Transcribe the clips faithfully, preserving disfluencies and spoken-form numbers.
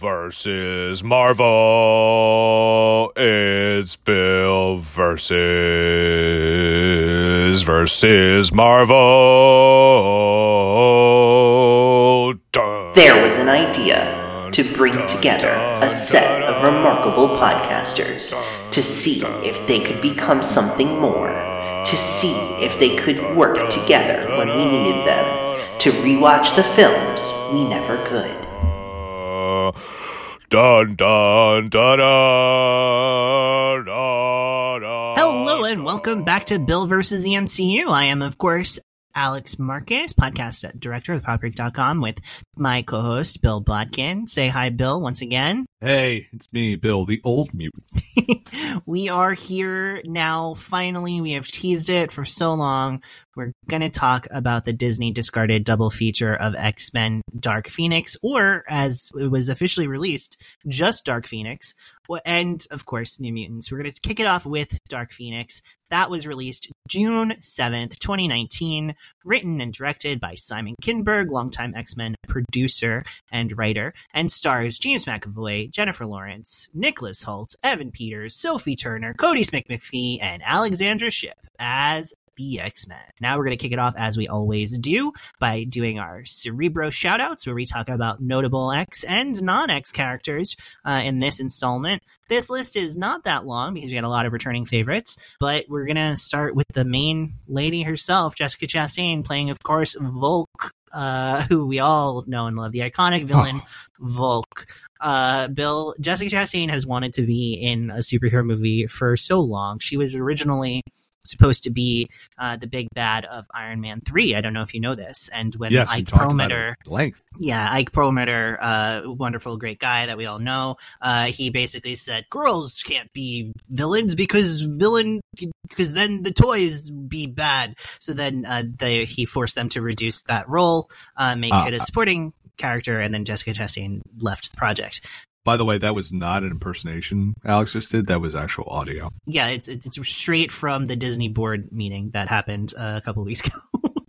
versus Marvel. It's Bill versus versus Marvel. Dun, there was an idea to bring dun, together dun, a set dun, of remarkable podcasters dun, to see dun, if they could become something more, to see if they could work dun, together dun, when we needed them, to rewatch the films we never could. Dun, dun, dun, dun, dun, dun. Hello and welcome back to Bill versus the M C U. I am, of course, Alex Marquez, podcast director of pop break dot com, with my co-host, Bill Botkin. Say hi, Bill, once again. Hey, it's me, Bill, the old mutant. We are here now, finally. We have teased it for so long. We're going to talk about the Disney discarded double feature of X-Men Dark Phoenix, or as it was officially released, just Dark Phoenix, and, of course, New Mutants. We're going to kick it off with Dark Phoenix. That was released June seventh, twenty nineteen, written and directed by Simon Kinberg, longtime X-Men producer and writer, and stars James McAvoy, Jennifer Lawrence, Nicholas Hoult, Evan Peters, Sophie Turner, Cody Smith-McPhee, and Alexandra Shipp as the X-Men. Now we're going to kick it off, as we always do, by doing our Cerebro shoutouts, where we talk about notable X and non-X characters uh, in this installment. This list is not that long because we got a lot of returning favorites, but we're going to start with the main lady herself, Jessica Chastain, playing, of course, Volk, uh, who we all know and love, the iconic villain Volk. Uh, Bill, Jessica Chastain has wanted to be in a superhero movie for so long. She was originally supposed to be uh, the big bad of Iron Man three. I don't know if you know this. And when yes, Ike Perlmutter, length. yeah, Ike Perlmutter, uh, wonderful, great guy that we all know, uh, he basically said, girls can't be villains because villain, because then the toys be bad. So then uh, they, he forced them to reduce that role, uh, make uh, it a supporting character, and then Jessica Chastain left the project. By the way, that was not an impersonation Alex just did. That was actual audio. Yeah, it's it's straight from the Disney board meeting that happened uh, a couple of weeks ago.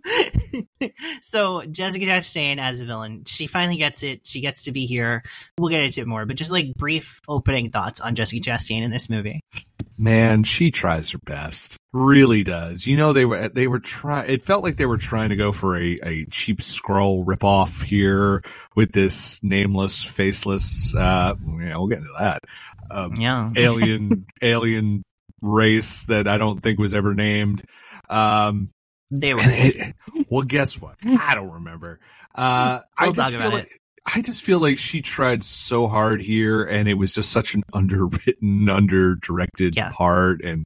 So Jessica Chastain as a villain, she finally gets it. She gets to be here. We'll get into it more, but just like brief opening thoughts on Jessica Chastain in this movie. Man, she tries her best. Really does. You know, they were they were trying. It felt like they were trying to go for a, a cheap Skrull ripoff here with this nameless, faceless. Uh, yeah, we'll get into that. Um, yeah, alien alien race that I don't think was ever named. Um, they were. It, well, guess what? I don't remember. Uh, we'll I just talk feel about like. it. I just feel like she tried so hard here, and it was just such an underwritten, under-directed yeah. part. And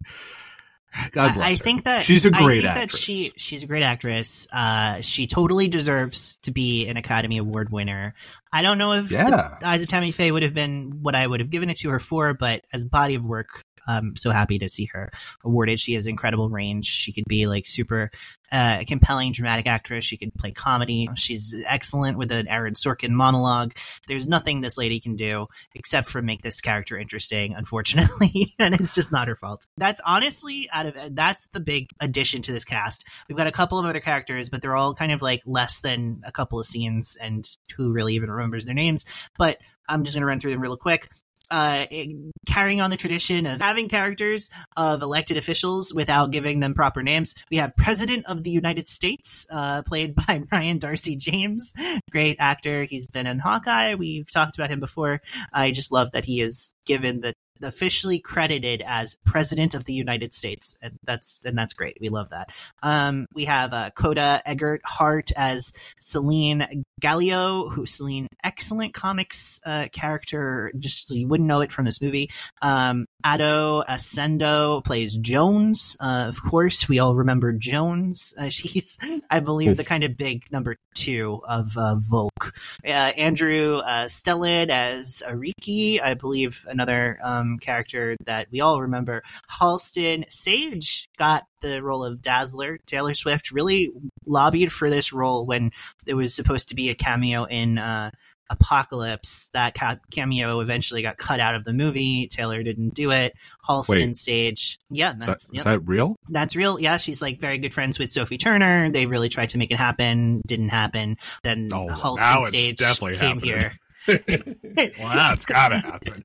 God bless I, I her. think that she's a great I think actress. That she she's a great actress. Uh, she totally deserves to be an Academy Award winner. I don't know if yeah. The Eyes of Tammy Faye would have been what I would have given it to her for, but as body of work, I'm so happy to see her awarded. She has incredible range. She could be like super uh, compelling, dramatic actress. She could play comedy. She's excellent with an Aaron Sorkin monologue. There's nothing this lady can do except for make this character interesting, unfortunately, and it's just not her fault. That's honestly out of that's the big addition to this cast. We've got a couple of other characters, but they're all kind of like less than a couple of scenes, and who really even remembers their names? But I'm just going to run through them real quick. Uh, carrying on the tradition of having characters of elected officials without giving them proper names, we have President of the United States, uh, played by Brian Darcy James. Great actor. He's been in Hawkeye. We've talked about him before. I just love that he is given the officially credited as President of the United States, and that's and that's great. We love that. Um, we have uh, Coda Eggert Hart as Celine Gallio, who Celine, excellent comics uh, character. Just you wouldn't know it from this movie. Um, Ado Ascendo plays Jones. Uh, of course, we all remember Jones. Uh, she's, I believe, the kind of big number two of uh, Volk. Uh, Andrew uh, Stellan as Ariki, I believe, another um, character that we all remember. Halston Sage got the role of Dazzler. Taylor Swift really lobbied for this role when it was supposed to be a cameo in uh, Apocalypse. That ca- cameo eventually got cut out of the movie. Taylor didn't do it. Halston Wait. Sage. Yeah, that's is that, yep. is that real? That's real. Yeah, she's like very good friends with Sophie Turner. They really tried to make it happen. Didn't happen. Then Oh, Halston now it's Sage definitely came happening. here. Well, that's gotta happen.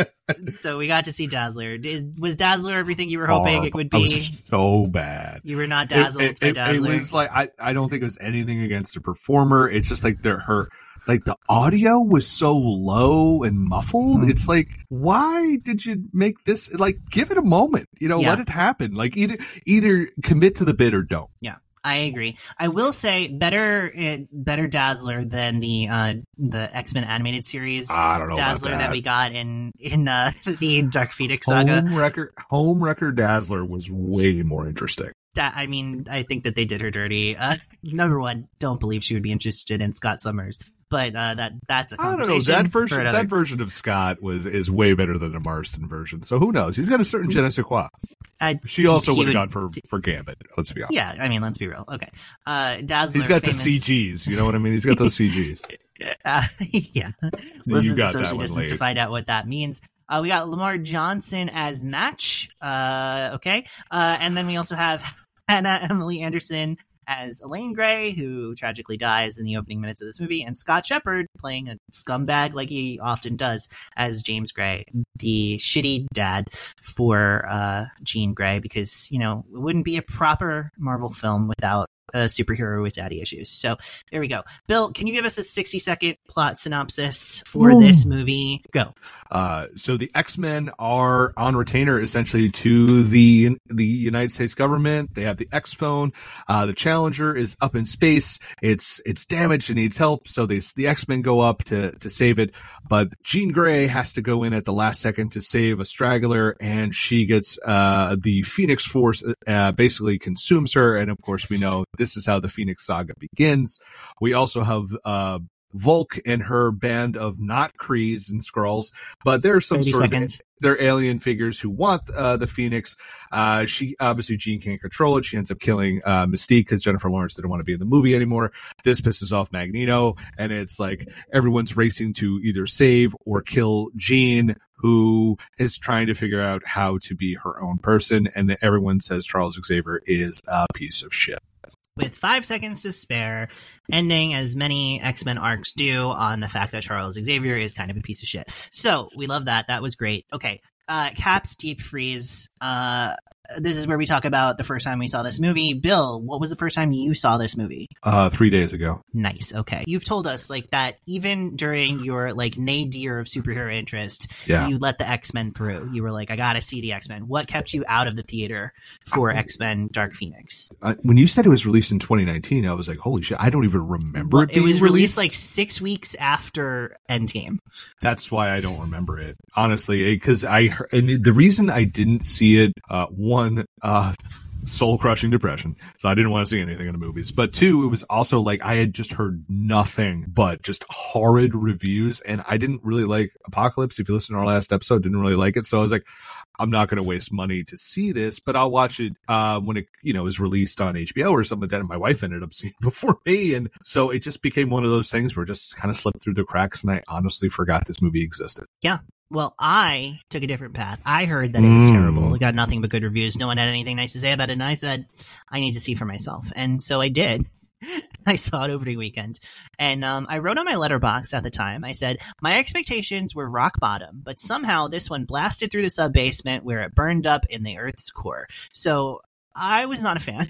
So we got to see Dazzler. Did, was Dazzler everything you were hoping Horrible. it would It be? was so bad. You were not dazzled It, it, by it, Dazzler. it was like I, I don't think it was anything against the performer. It's just like their her like the audio was so low and muffled. Mm-hmm. It's like, why did you make this? Like, give it a moment. You know, Yeah. let it happen. Like either either commit to the bit or don't. Yeah, I agree. I will say better, uh, better Dazzler than the uh, the X-Men animated series I don't know Dazzler about that. that. we got in in uh, the Dark Phoenix saga. Home record, home record Dazzler was way more interesting. That, I mean, I think that they did her dirty. Uh, number one, don't believe she would be interested in Scott Summers, but uh, that that's a I don't know. conversation That for version, another- that version of Scott was is way better than the Marston version. So who knows? He's got a certain je ne sais quoi. I'd- She also he would have gone for for Gambit. Let's be honest. Yeah, I mean, let's be real. Okay, uh, Dazzler. He's got famous, the C Gs. You know what I mean? He's got those C Gs. Uh, yeah, listen to got that Social one Distance to laid. find out what that means. Uh, we got Lamar Johnson as Match. Uh, okay, uh, and then we also have Hannah Emily Anderson as Elaine Gray, who tragically dies in the opening minutes of this movie, and Scott Shepherd playing a scumbag like he often does as James Gray, the shitty dad for uh, Jean Grey, because, you know, it wouldn't be a proper Marvel film without a superhero with daddy issues. So there we go. Bill, can you give us a sixty second plot synopsis for this movie? Go. Uh, so the X-Men are on retainer essentially to the the United States government. They have the X-Phone. Uh, the Challenger is up in space. It's it's damaged and needs help. So they, the X-Men go up to to save it. But Jean Grey has to go in at the last second to save a straggler, and she gets uh, the Phoenix Force uh, basically consumes her. And of course, we know this is how the Phoenix Saga begins. We also have uh, Volk and her band of not Krees and Skrulls, but there are some thirty sort seconds. of they're alien figures who want uh, the Phoenix. Uh, she obviously Jean can't control it. She ends up killing uh, Mystique because Jennifer Lawrence didn't want to be in the movie anymore. This pisses off Magneto, and it's like everyone's racing to either save or kill Jean, who is trying to figure out how to be her own person. And everyone says Charles Xavier is a piece of shit. With five seconds to spare, ending as many X-Men arcs do on the fact that Charles Xavier is kind of a piece of shit. So we love that. That was great. Okay. Uh, Cap's Deep Freeze. Uh, this is where we talk about the first time we saw this movie. Bill, what was the first time you saw this movie? Uh, three days ago. Nice. Okay. You've told us like that even during your like nadir of superhero interest, Yeah. you let the X-Men through. You were like, I gotta see the X-Men. What kept you out of the theater for X-Men Dark Phoenix? Uh, when you said it was released in twenty nineteen, I was like, holy shit, I don't even remember Well, it it being was released released. like six weeks after Endgame. That's why I don't remember it, honestly, because I heard, and the reason I didn't see it, uh, one, uh, soul crushing depression. So I didn't want to see anything in the movies. But two, it was also like I had just heard nothing but just horrid reviews, and I didn't really like Apocalypse. If you listen to our last episode, didn't really like it. So I was like, I'm not going to waste money to see this, but I'll watch it uh, when it, you know, is released on H B O or something like that. And my wife ended up seeing it before me, and so it just became one of those things where it just kind of slipped through the cracks, and I honestly forgot this movie existed. Yeah. Well, I took a different path. I heard that it was Mm. terrible. It got nothing but good reviews. No one had anything nice to say about it. And I said, I need to see for myself. And so I did. I saw it opening weekend. And um, I wrote on my letterbox at the time, I said, my expectations were rock bottom, but somehow this one blasted through the sub basement where it burned up in the Earth's core. So I was not a fan.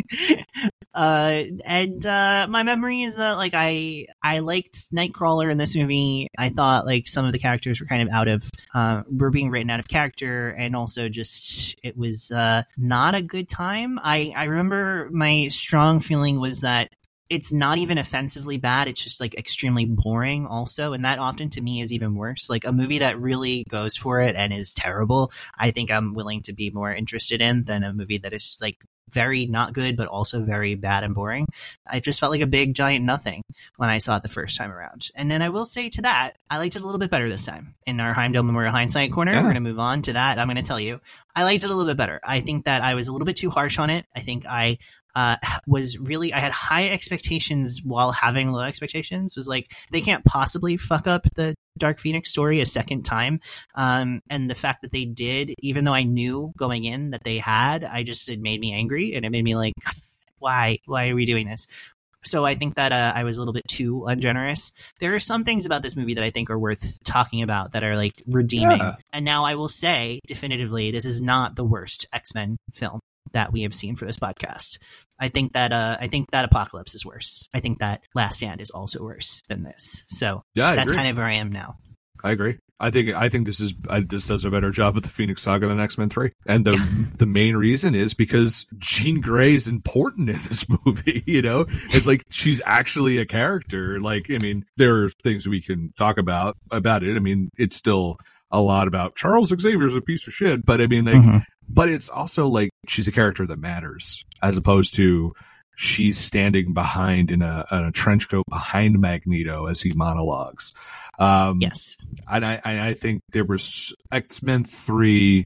Uh, and, uh, my memory is that, like, I, I liked Nightcrawler in this movie. I thought, like, some of the characters were kind of out of, uh, were being written out of character, and also just, it was, uh, not a good time. I, I remember my strong feeling was that it's not even offensively bad. It's just like extremely boring also. And that often to me is even worse. Like a movie that really goes for it and is terrible, I think I'm willing to be more interested in than a movie that is like very not good, but also very bad and boring. I just felt like a big giant nothing when I saw it the first time around. And then I will say to that, I liked it a little bit better this time. In our Heimdall Memorial Hindsight Corner, Yeah. we're going to move on to that. I'm going to tell you, I liked it a little bit better. I think that I was a little bit too harsh on it. I think I uh, was really, I had high expectations while having low expectations. It was like, they can't possibly fuck up the Dark Phoenix story a second time. Um, and the fact that they did, even though I knew going in that they had, I just, it made me angry, and it made me like, why, why are we doing this? So I think that uh, I was a little bit too ungenerous. There are some things about this movie that I think are worth talking about that are like redeeming. Yeah. And now I will say definitively, this is not the worst X-Men film that we have seen for this podcast. I think that uh, I think that Apocalypse is worse. I think that Last Stand is also worse than this. So Yeah, I that's agree. kind of where I am now. I agree. I think I think this is I, this does a better job with the Phoenix Saga than X-Men three, and the the main reason is because Jean Grey is important in this movie. You know, it's like she's actually a character. Like, I mean, there are things we can talk about about it. I mean, it's still a lot about Charles Xavier's a piece of shit, but I mean, like, Mhm. but it's also like she's a character that matters, as opposed to she's standing behind in a, in a trench coat behind Magneto as he monologues. Um, Yes. And I, I I think there was X-Men three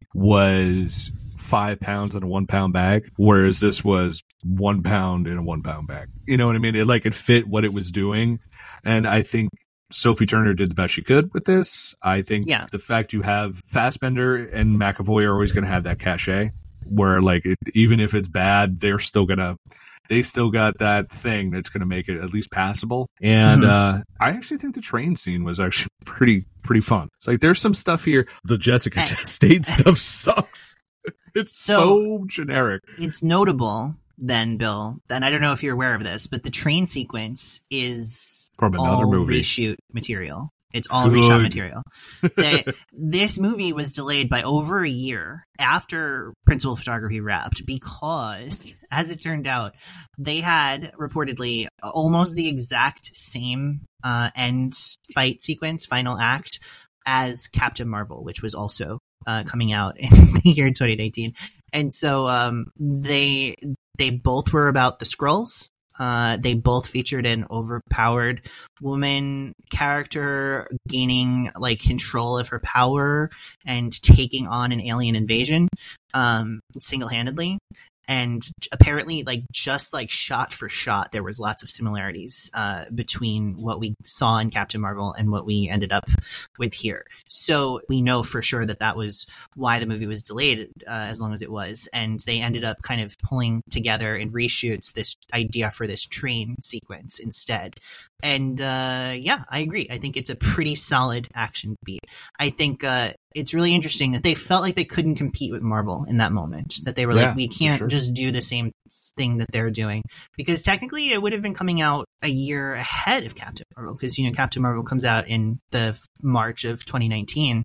was five pounds in a one pound bag, whereas this was one pound in a one pound bag. You know what I mean? It like it fit what it was doing, and I think Sophie Turner did the best she could with this. I think Yeah. the fact you have Fassbender and McAvoy are always going to have that cachet, where like it, even if it's bad, they're still gonna. They still got that thing that's going to make it at least passable. And Mhm. uh, I actually think the train scene was actually pretty pretty fun. It's like there's some stuff here. The Jessica Eh. Chastain stuff sucks. It's so, So- generic. It's notable then, Bill, and I don't know if you're aware of this, but the train sequence is From another all movie. reshoot material. It's all Good. reshot material. They- this movie was delayed by over a year after principal photography wrapped because, as it turned out, they had reportedly almost the exact same uh, end fight sequence, final act, as Captain Marvel, which was also uh, coming out in the year twenty nineteen. And so um, they they both were about the Skrulls. Uh, they both featured an overpowered woman character gaining like control of her power and taking on an alien invasion um, single-handedly. And apparently, like just like shot for shot, there was lots of similarities uh, between what we saw in Captain Marvel and what we ended up with here. So we know for sure that that was why the movie was delayed uh, as long as it was. And they ended up kind of pulling together in reshoots this idea for this train sequence instead. And uh, yeah, I agree. I think it's a pretty solid action beat. I think uh, it's really interesting that they felt like they couldn't compete with Marvel in that moment. That they were Yeah, like, we for can't sure. just do the same thing that they're doing. Because technically it would have been coming out a year ahead of Captain Marvel. Because, you know, Captain Marvel comes out in the March of twenty nineteen.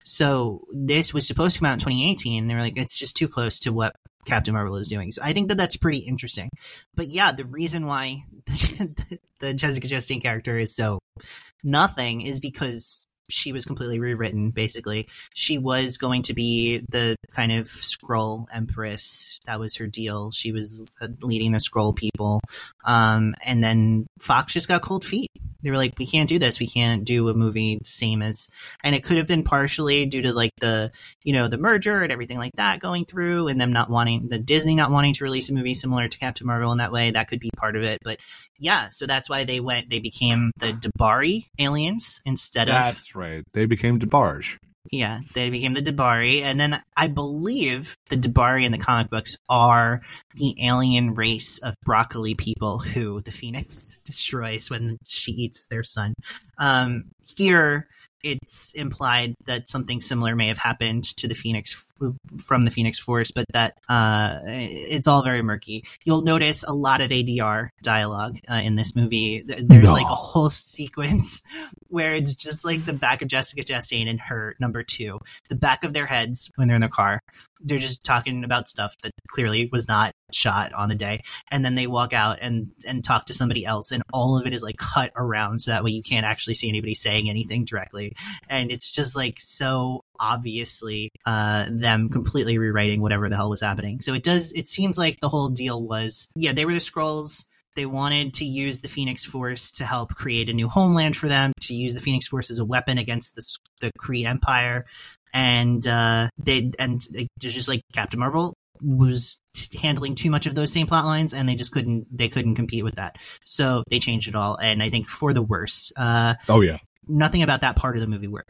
So this was supposed to come out in twenty eighteen. They were like, it's just too close to what Captain Marvel is doing. So I think that that's pretty interesting. But yeah, the reason why the, the Jessica Chastain character is so nothing is because she was completely rewritten, basically. She was going to be the kind of Skrull Empress. That was her deal. She was uh, leading the Skrull people. Um, and then Fox just got cold feet. They were like, we can't do this. We can't do a movie the same as, and it could have been partially due to like the, you know, the merger and everything like that going through and them not wanting, the Disney not wanting to release a movie similar to Captain Marvel in that way. That could be part of it. But yeah, so that's why they went, they became the Dabari aliens instead of, That's right. They became DeBarge. yeah, they became the Dabari. And then I believe the Dabari in the comic books are the alien race of broccoli people who the Phoenix destroys when she eats their son. Um, here, it's implied that something similar may have happened to the Phoenix from the Phoenix Force, but that uh, it's all very murky. You'll notice a lot of A D R dialogue uh, in this movie. There's No. like a whole sequence where it's just like the back of Jessica Chastain and her number two, the back of their heads when they're in their car. They're just talking about stuff that clearly was not shot on the day. And then they walk out and, and talk to somebody else. And all of it is like cut around so that way you can't actually see anybody saying anything directly. And it's just like so obviously uh, them completely rewriting whatever the hell was happening. So it does, it seems like the whole deal was, yeah, they were the Skrulls. They wanted to use the Phoenix Force to help create a new homeland for them, to use the Phoenix Force as a weapon against the, the Kree Empire. And uh, they and it just like Captain Marvel was t- handling too much of those same plot lines, and they just couldn't they couldn't compete with that. So they changed it all, and I think for the worse. Uh, Oh, yeah. nothing about that part of the movie works.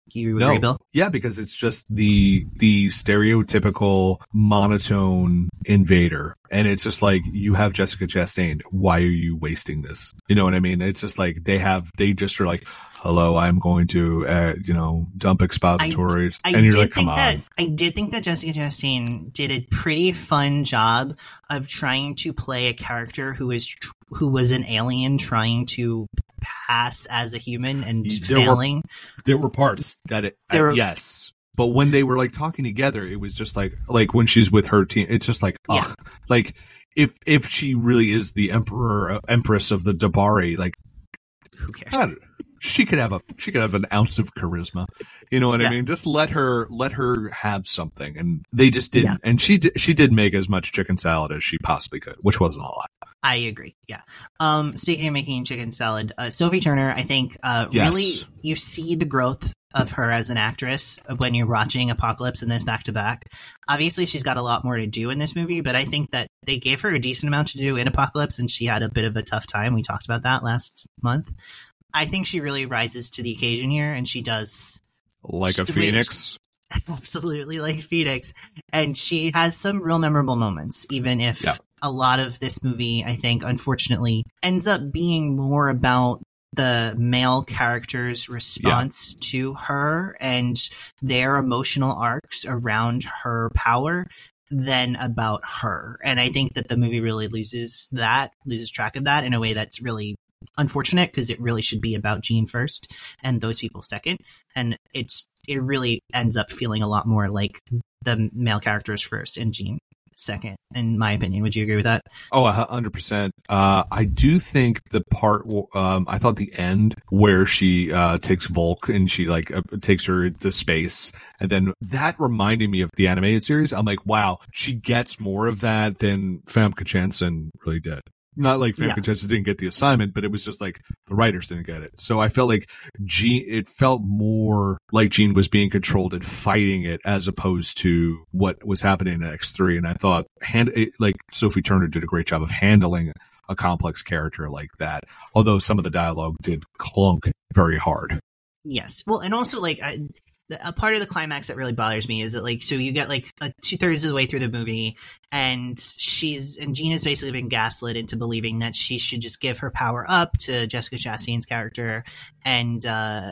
You No. agree, Bill? Yeah, because it's just the the stereotypical monotone invader. And it's just like, you have Jessica Chastain. Why are you wasting this? You know what I mean? It's just like they have, they just are like, hello, I'm going to, uh, you know, dump expositories. I and you're did like, come think on. that I did think that Jessica Chastain did a pretty fun job of trying to play a character who is tr- who was an alien trying to pass as a human and There were- failing. There were parts that it, There uh, were- yes. But when they were like talking together, it was just like, like when she's with her team, it's just like, ugh. Yeah. Like, if, if she really is the emperor, uh, empress of the Dabari, like, Who cares? God, she could have a she could have an ounce of charisma, you know what Yeah. I mean? Just let her let her have something, and they just didn't. Yeah. And she did, she did make as much chicken salad as she possibly could, which wasn't a lot. I agree. Yeah. Um, speaking of making chicken salad, uh, Sophie Turner, I think, uh, Yes. really you see the growth of her as an actress when you're watching Apocalypse and this back to back. Obviously, she's got a lot more to do in this movie, but I think that they gave her a decent amount to do in Apocalypse, and she had a bit of a tough time. We talked about that last month. I think she really rises to the occasion here, and she does Like a Just the way- phoenix. absolutely like Phoenix. And she has some real memorable moments, even if Yeah. a lot of this movie, I think, unfortunately, ends up being more about the male character's response to her and their emotional arcs around her power than about her. And I think that the movie really loses that, loses track of that in a way that's really unfortunate, because it really should be about Jean first and those people second. And it's it really ends up feeling a lot more like the male characters first and Jean second, in my opinion. Would you agree with that? Oh, a hundred percent. Uh, I do think the part, um, I thought the end where she, uh, takes Volk and she like uh, takes her to space, and then that reminded me of the animated series. I'm like, wow, she gets more of that than Famke Janssen really did. Not like Famke Yeah. Janssen didn't get the assignment, but it was just like the writers didn't get it. So I felt like Jean, it felt more like Jean was being controlled and fighting it, as opposed to what was happening in X three. And I thought, hand, it, like Sophie Turner did a great job of handling a complex character like that. Although some of the dialogue did clunk very hard. Yes. Well, and also, like, I, the, a part of the climax that really bothers me is that, like, so you get, like, uh, two thirds of the way through the movie, and she's, and Jean has basically been gaslit into believing that she should just give her power up to Jessica Chastain's character, and, uh,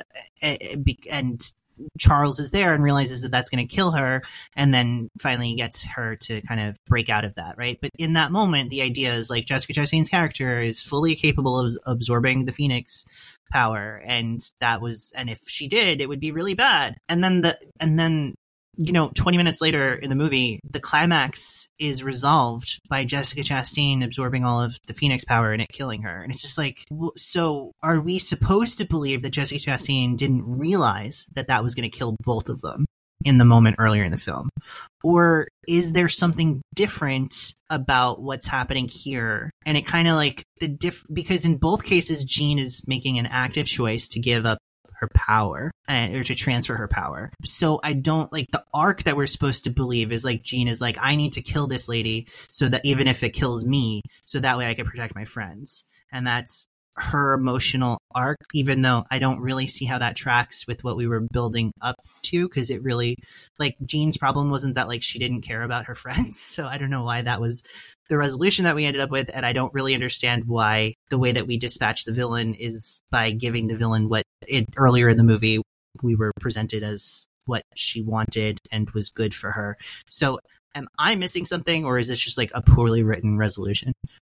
and Charles is there and realizes that that's going to kill her, and then finally gets her to kind of break out of that, right? But in that moment, the idea is, like, Jessica Chastain's character is fully capable of absorbing the Phoenix power, and that was, and if she did, it would be really bad. And then the, and then, you know, twenty minutes later in the movie, the climax is resolved by Jessica Chastain absorbing all of the Phoenix power and it killing her. And it's just like, w- so are we supposed to believe that Jessica Chastain didn't realize that that was going to kill both of them in the moment earlier in the film? Or is there something different about what's happening here? And it kind of like the diff, because in both cases, Jean is making an active choice to give up her power, uh, or to transfer her power. So I don't like the arc that we're supposed to believe is like Jean is like, I need to kill this lady so that even if it kills me, so that way I can protect my friends. And that's her emotional arc, even though I don't really see how that tracks with what we were building up to, because it really, like, Jean's problem wasn't that, like, she didn't care about her friends. So I don't know why that was the resolution that we ended up with, and I don't really understand why the way that we dispatch the villain is by giving the villain what it earlier in the movie we were presented as what she wanted and was good for her. So am I missing something, or is this just like a poorly written resolution?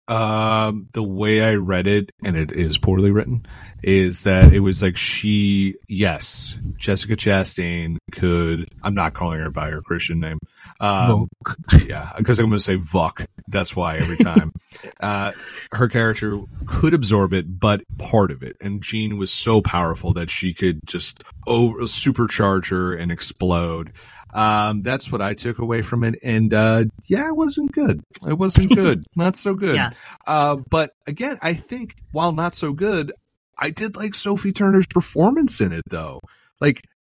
Um, the way I read it, and it is poorly written, is that it was like she, yes, Jessica Chastain could, I'm not calling her by her Christian name. Um, yeah, because I'm going to say Vuk. That's why every time. uh, her character could absorb it, but part of it. And Jean was so powerful that she could just over supercharge her and explode. Um, that's what I took away from it. And, uh, yeah, it wasn't good. It wasn't good. Not so good. Yeah. Uh, but again, I think while not so good, I did like Sophie Turner's performance in it though. Like,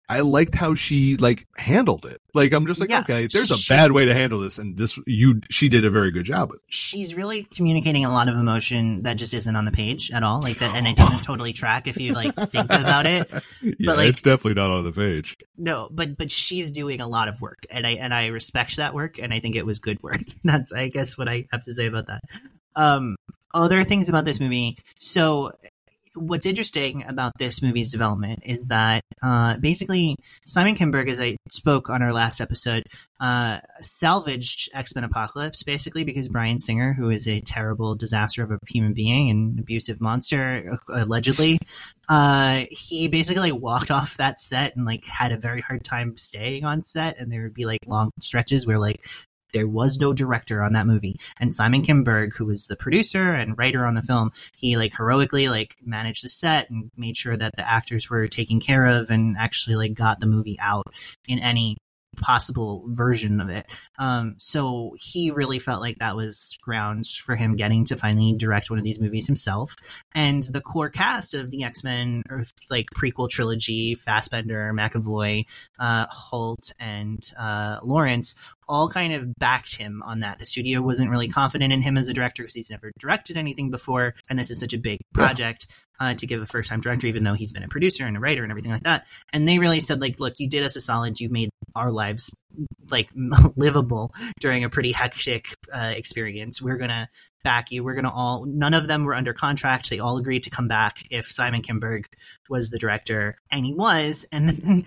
I liked how she like handled it. Like, I'm just like, Yeah, okay, there's a she's- bad way to handle this, and this you she did a very good job with. She's really communicating a lot of emotion that just isn't on the page at all. Like that, and it doesn't totally track if you like think about it. Yeah, like- it's definitely not on the page. No, but but she's doing a lot of work, and I and I respect that work, and I think it was good work. That's I guess what I have to say about that. Um, other things about this movie. So, what's interesting about this movie's development is that uh, basically Simon Kinberg, as I spoke on our last episode, uh, salvaged X-Men Apocalypse basically because Bryan Singer, who is a terrible disaster of a human being and abusive monster, allegedly, uh, he basically like, walked off that set and like had a very hard time staying on set, and there would be like long stretches where like there was no director on that movie, and Simon Kinberg, who was the producer and writer on the film, he like heroically like managed the set and made sure that the actors were taken care of and actually like got the movie out in any possible version of it. Um, so he really felt like that was grounds for him getting to finally direct one of these movies himself. And the core cast of the X-Men or like prequel trilogy, Fassbender, McAvoy, uh, Holt, and uh, Lawrence all kind of backed him on that. The studio wasn't really confident in him as a director because he's never directed anything before, and this is such a big project uh, to give a first-time director, even though he's been a producer and a writer and everything like that. And they really said, like, look, you did us a solid. You made our lives like livable during a pretty hectic uh, experience. We're gonna back you. We're gonna all. None of them were under contract. They all agreed to come back if Simon Kinberg was the director, and he was. And then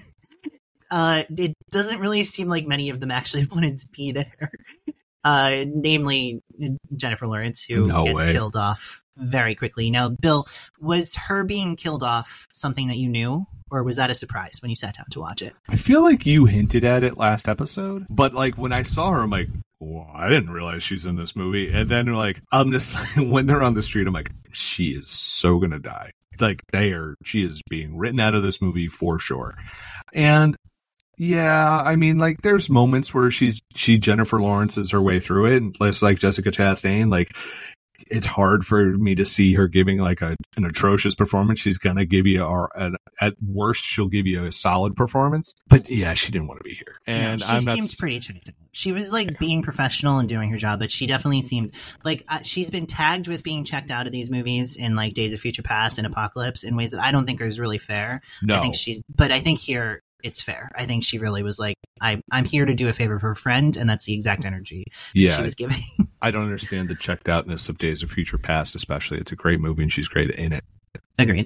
uh, it doesn't really seem like many of them actually wanted to be there. Uh, namely Jennifer Lawrence, who No gets way. killed off very quickly. Now, Bill, was her being killed off something that you knew? Or was that a surprise when you sat down to watch it? I feel like you hinted at it last episode, but like when I saw her, I'm like, well, I didn't realize she's in this movie. And then like, I'm just like, when they're on the street, I'm like, she is so gonna die. Like they are, she is being written out of this movie for sure. And yeah, I mean, like there's moments where she's, she Jennifer Lawrence is her way through it. And just like Jessica Chastain, like, it's hard for me to see her giving like a, an atrocious performance. She's going to give you, or an, at worst, she'll give you a solid performance. But yeah, she didn't want to be here. And no, she I'm not, seemed pretty checked out. She was like being professional and doing her job, but she definitely seemed like uh, she's been tagged with being checked out of these movies in like Days of Future Past and Apocalypse in ways that I don't think is really fair. no. I think she's, but I think here it's fair. I think she really was like, I, I'm here to do a favor for her friend, and that's the exact energy yeah, she was giving. I don't understand the checked outness of Days of Future Past, especially. It's a great movie and she's great in it. Agreed.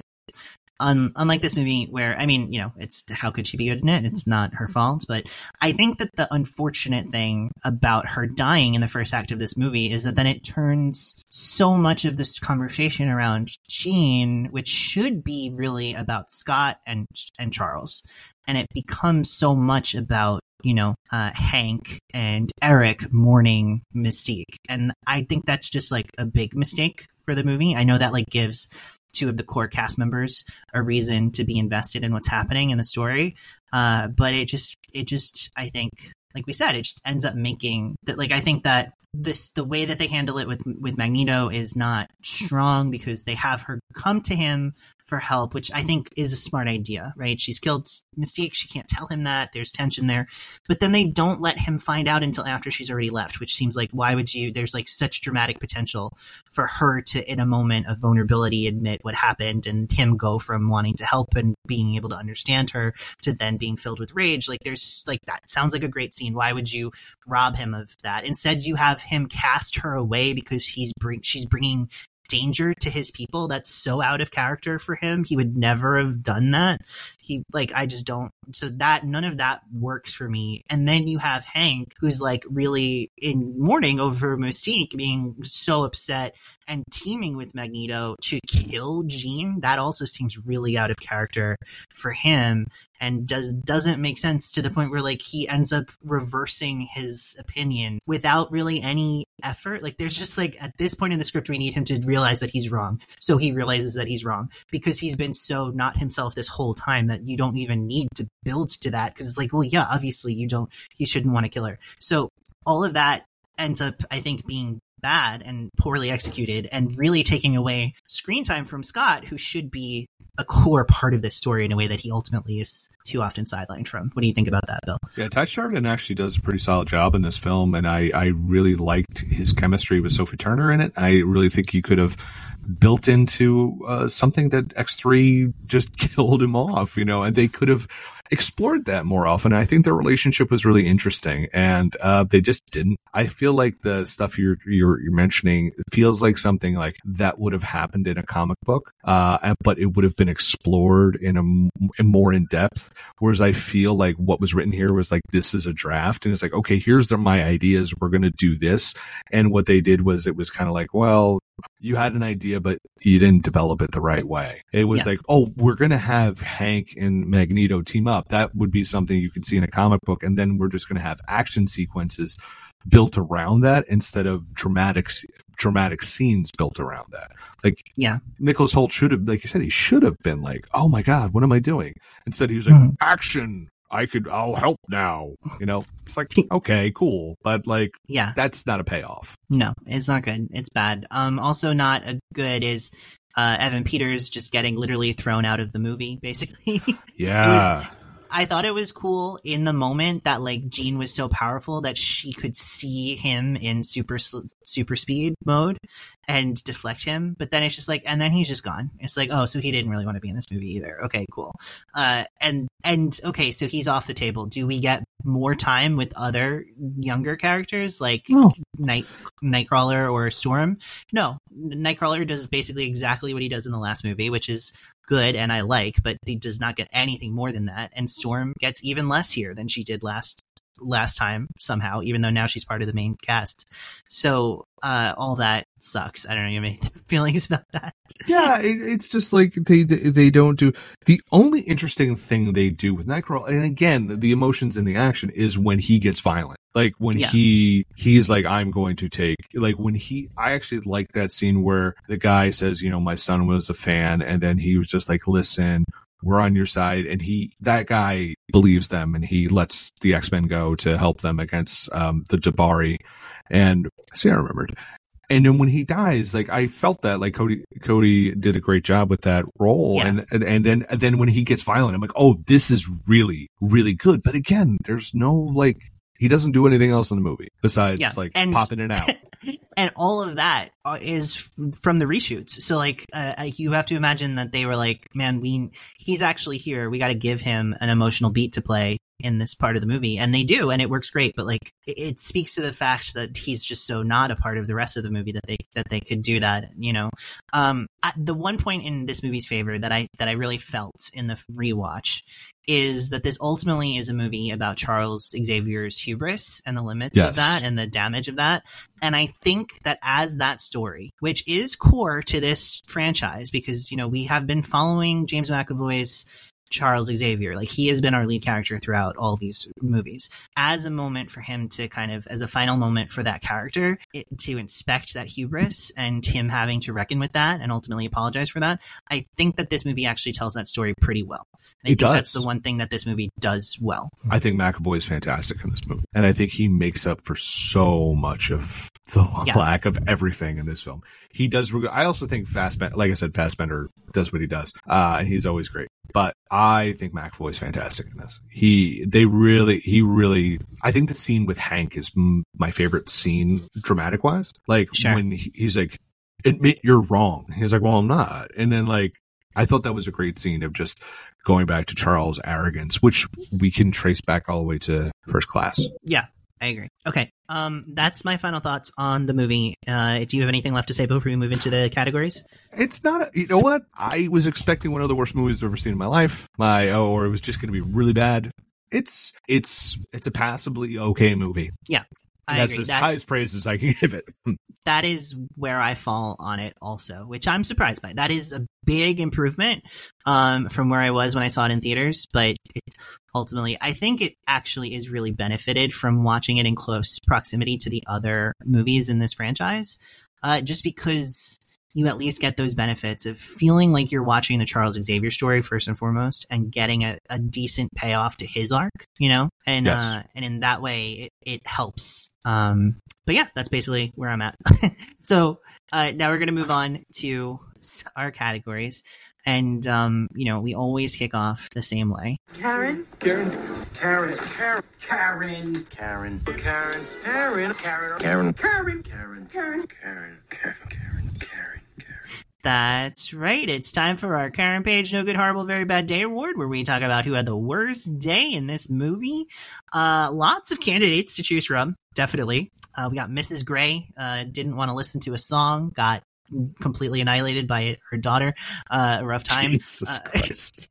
Un- unlike this movie where, I mean, you know, it's how could she be good in it? It's not her fault. But I think that the unfortunate thing about her dying in the first act of this movie is that then it turns so much of this conversation around Jean, which should be really about Scott and and Charles. And it becomes so much about, you know, uh, Hank and Eric mourning Mystique. And I think that's just like a big mistake for the movie. I know that like gives two of the core cast members a reason to be invested in what's happening in the story. Uh, but it just, it just, I think, like we said, it just ends up making that, like, I think that this, the way that they handle it with, with Magneto is not strong because they have her come to him for help, which I think is a smart idea, right? She's killed Mystique. She can't tell him that. There's tension there, but then they don't let him find out until after she's already left, which seems like, why would you, there's like such dramatic potential for her to, in a moment of vulnerability, admit what happened and him go from wanting to help and being able to understand her to then being filled with rage. Like there's like, that sounds like a great scene. Why would you rob him of that? Instead, you have him cast her away because he's bring, she's bringing danger to his people. That's so out of character for him. He would never have done that. He like, I just don't. So that none of that works for me. And then you have Hank, who's like really in mourning over Mystique, being so upset and teaming with Magneto to kill Jean. That also seems really out of character for him and does doesn't make sense to the point where like he ends up reversing his opinion without really any effort. Like there's just like at this point in the script we need him to realize that he's wrong. So he realizes that he's wrong because he's been so not himself this whole time that you don't even need to build to that because it's like, well, yeah, obviously you don't, you shouldn't want to kill her. So all of that ends up, I think, being bad and poorly executed and really taking away screen time from Scott, who should be a core part of this story in a way that he ultimately is too often sidelined from. What do you think about that, Bill? Yeah, Ty Sheridan actually does a pretty solid job in this film, and I, I really liked his chemistry with Sophie Turner in it. I really think he could have built into uh, something that X three just killed him off, you know, and they could have explored that more often. I think their relationship was really interesting, and uh, they just didn't. I feel like the stuff you're, you're you're mentioning feels like something like that would have happened in a comic book, uh, but it would have been explored in a in more in depth. Whereas I feel like what was written here was like, this is a draft, and it's like, okay, here's the, my ideas. We're going to do this, and what they did was it was kind of like, well, you had an idea, but you didn't develop it the right way. It was yeah. like, oh, we're going to have Hank and Magneto team up. That would be something you could see in a comic book. And then we're just going to have action sequences built around that instead of dramatic, dramatic scenes built around that. Like, yeah, Nicholas Hoult should have, like you said, he should have been like, oh my God, what am I doing? Instead, he was like, mm-hmm. action. I could, I'll help now. You know, it's like, okay, cool. But like, yeah, that's not a payoff. No, it's not good. It's bad. Um, also not a good is, uh, Evan Peters just getting literally thrown out of the movie, basically. Yeah. It was, I thought it was cool in the moment that like Jean was so powerful that she could see him in super super speed mode and deflect him. But then it's just like, and then he's just gone. It's like, oh, so he didn't really want to be in this movie either. Okay, cool. Uh, and and okay, so he's off the table. Do we get more time with other younger characters like oh. Night Nightcrawler or Storm? No, Nightcrawler does basically exactly what he does in the last movie, which is good and I like, but he does not get anything more than that. And Storm gets even less here than she did last last time somehow, even though now she's part of the main cast. So uh, all that sucks. I don't know. You have any feelings about that? Yeah, it, it's just like they they don't do the only interesting thing they do with Nightcrawler. And again, the emotions in the action is when he gets violent. Like when yeah. he he's like, I'm going to take like when he I actually like that scene where the guy says, you know, my son was a fan, and then he was just like, listen, we're on your side, and he that guy believes them, and he lets the X-Men go to help them against um the Jabari. And see, I remembered. And then when he dies, like I felt that like Cody Cody did a great job with that role. Yeah. And, and and then and then when he gets violent, I'm like, oh, this is really, really good. But again, there's no like he doesn't do anything else in the movie besides yeah. like and, popping it out. And all of that is from the reshoots. So like, uh, you have to imagine that they were like, man, we, he's actually here. We got to give him an emotional beat to play in this part of the movie. And they do, and it works great. But like, it, it speaks to the fact that he's just so not a part of the rest of the movie that they, that they could do that, you know? Um, I, the one point in this movie's favor that I, that I really felt in the rewatch is that this ultimately is a movie about Charles Xavier's hubris and the limits yes. of that and the damage of that. And I think that as that story, which is core to this franchise, because, you know, we have been following James McAvoy's Charles Xavier, like he has been our lead character throughout all these movies, as a moment for him to kind of, as a final moment for that character, it, to inspect that hubris and him having to reckon with that and ultimately apologize for that. I think that this movie actually tells that story pretty well. And I it think does. That's the one thing that this movie does well. I think McAvoy is fantastic in this movie, and I think he makes up for so much of the yeah. lack of everything in this film. He does. I also think Fassbender, like I said, Fassbender does what he does, uh, and he's always great. But I think McAvoy is fantastic in this. He, they really, he really. I think the scene with Hank is m- my favorite scene, dramatic wise. Like sure. when he, he's like, "Admit you're wrong." He's like, "Well, I'm not," and then like, I thought that was a great scene of just going back to Charles' arrogance, which we can trace back all the way to First Class. Yeah. I agree. Okay. Um, that's my final thoughts on the movie. Uh, do you have anything left to say before we move into the categories? It's not, a, you know what? I was expecting one of the worst movies I've ever seen in my life. My, oh, or it was just going to be really bad. It's, it's, it's a passably okay movie. Yeah. I that's agree. as That's, high as praise as I can give it. That is where I fall on it also, which I'm surprised by. That is a big improvement um, from where I was when I saw it in theaters. But it, ultimately, I think it actually is really benefited from watching it in close proximity to the other movies in this franchise, uh, just because you at least get those benefits of feeling like you're watching the Charles Xavier story first and foremost, and getting a, a decent payoff to his arc, you know, and yes. uh, and in that way, it, it helps um, but yeah, that's basically where I'm at. So uh, now we're going to move on to our categories. And, um, you know, we always kick off the same way. Karen? Karen? Karen? Karen? Karen? Karen? Karen? Karen? Karen? Karen? Karen? Karen? Karen? Karen? Karen? Karen? Karen? Karen? That's right. It's time for our Karen Page No Good, Horrible, Very Bad Day Award, where we talk about who had the worst day in this movie. Uh, lots of candidates to choose from, definitely. Uh, we got Missus Gray, uh, didn't want to listen to a song, got completely annihilated by her daughter. Uh, a rough time. Jesus uh, Christ.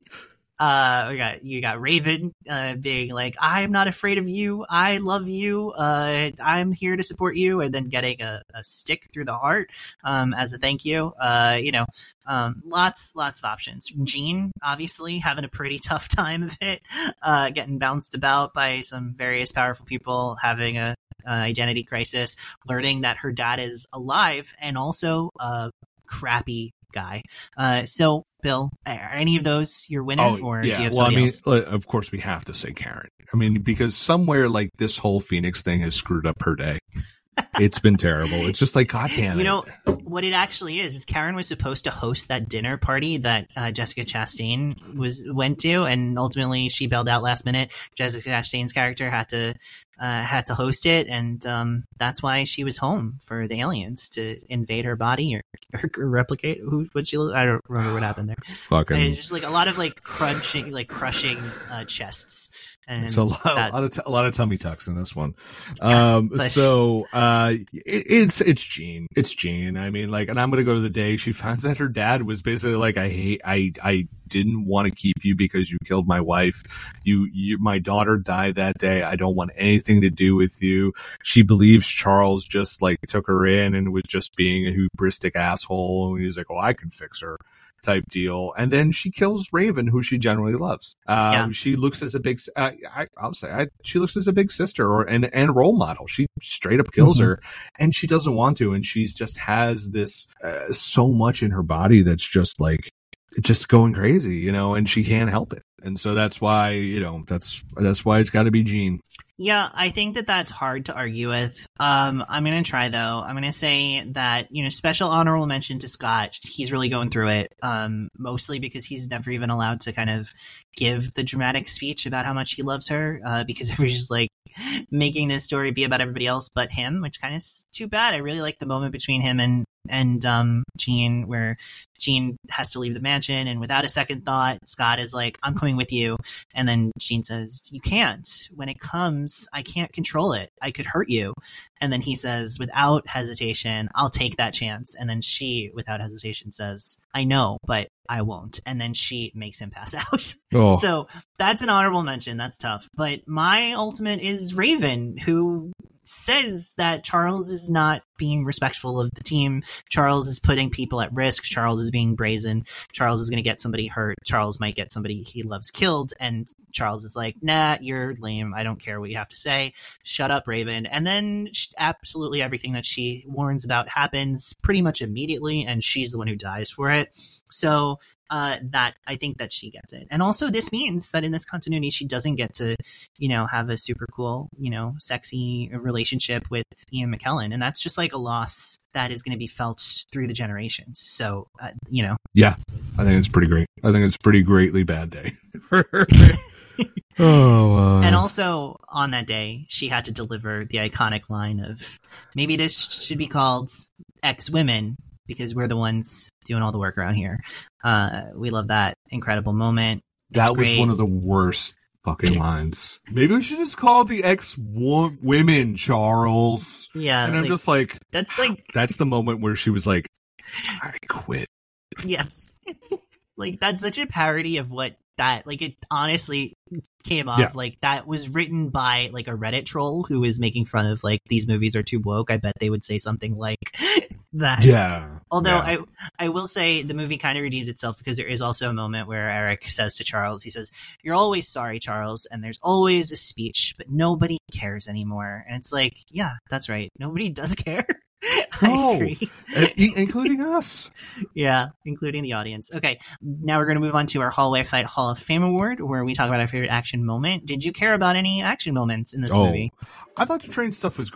Uh, we got, you got Raven, uh, being like, I'm not afraid of you. I love you. Uh, I'm here to support you. And then getting a, a stick through the heart, um, as a thank you. Uh, you know, um, lots, lots of options. Jean, obviously having a pretty tough time of it, uh, getting bounced about by some various powerful people, having a, uh, identity crisis, learning that her dad is alive and also a crappy guy. Uh, so Bill, are any of those your winner, Oh, or yeah. do you have well, I somebody mean, else? uh, of course we have to say Karen. I mean, because somewhere like this whole Phoenix thing has screwed up her day. It's been terrible. It's just like, God damn it. You know, what it actually is, is Karen was supposed to host that dinner party that uh, Jessica Chastain was went to, and ultimately she bailed out last minute. Jessica Chastain's character had to uh, had to host it, and um, that's why she was home for the aliens to invade her body or, or replicate. Who would she? I don't remember what happened there. Fucking. It's just like a lot of like crunching, like crushing uh, chests. And It's a lot, that, a lot of t- a lot of tummy tucks in this one. Yeah, um, but- so uh, it, it's it's Jean. It's Jean. I mean, like, and I'm gonna go to the day she finds that her dad was basically like, I hate, I, I didn't want to keep you because you killed my wife. You, you, my daughter died that day. I don't want anything to do with you. She believes Charles just like took her in and was just being a hubristic asshole. And he was like, oh, I can fix her. Type deal, and then she kills Raven, who she generally loves. Um, Yeah. She looks as a big, uh, I, I'll say, I, she looks as a big sister or and and role model. She straight up kills Mm-hmm. her, and she doesn't want to, and she's just has this uh, so much in her body that's just like just going crazy, you know, and she can't help it, and so that's why, you know, that's that's why it's got to be Jean. Yeah, I think that that's hard to argue with. Um, I'm going to try, though. I'm going to say that, you know, special honorable mention to Scott. He's really going through it, um, mostly because he's never even allowed to kind of give the dramatic speech about how much he loves her, uh, because everybody's just like making this story be about everybody else but him, which kind of is too bad. I really like the moment between him and and um Jean, where Jean has to leave the mansion, and without a second thought, Scott is like, I'm coming with you. And then Jean says, you can't. When it comes, I can't control it. I could hurt you. And then he says, without hesitation, I'll take that chance. And then she, without hesitation, says, I know, but I won't. And then she makes him pass out. Oh. So that's an honorable mention. That's tough. But my ultimate is Raven, who says that Charles is not being respectful of the team. Charles is putting people at risk. Charles is being brazen. Charles is going to get somebody hurt. Charles might get somebody he loves killed. And Charles is like, nah, you're lame. I don't care what you have to say. Shut up, Raven. And then sh- absolutely everything that she warns about happens pretty much immediately, and she's the one who dies for it. So uh, that I think that she gets it. And also this means that in this continuity, she doesn't get to, you know, have a super cool, you know, sexy relationship with Ian McKellen. And that's just like a loss that is going to be felt through the generations. So, uh, you know. Yeah, I think it's pretty great. I think it's a pretty greatly bad day. oh, uh, And also on that day, she had to deliver the iconic line of, maybe this should be called X Women, because we're the ones doing all the work around here. Uh, we love that incredible moment. It's that was great. one of the worst fucking lines. Maybe we should just call it the X wo- women, Charles. Yeah, And I'm like, just like, that's like, that's the moment where she was like, I quit. yes. Like, that's such a parody of what that, like, it honestly came off Yeah. like that was written by like a Reddit troll who was making fun of like, these movies are too woke. I bet they would say something like that. Yeah. Although yeah. I I will say the movie kind of redeems itself, because there is also a moment where Eric says to Charles, he says, you're always sorry, Charles, and there's always a speech, but nobody cares anymore. And it's like, yeah, that's right. Nobody does care. I No. agree. Uh, i- including us. Yeah, including the audience. Okay, now we're going to move on to our Hallway Fight Hall of Fame Award, where we talk about our favorite action moment. Did you care about any action moments in this Oh, movie? I thought the train stuff was great.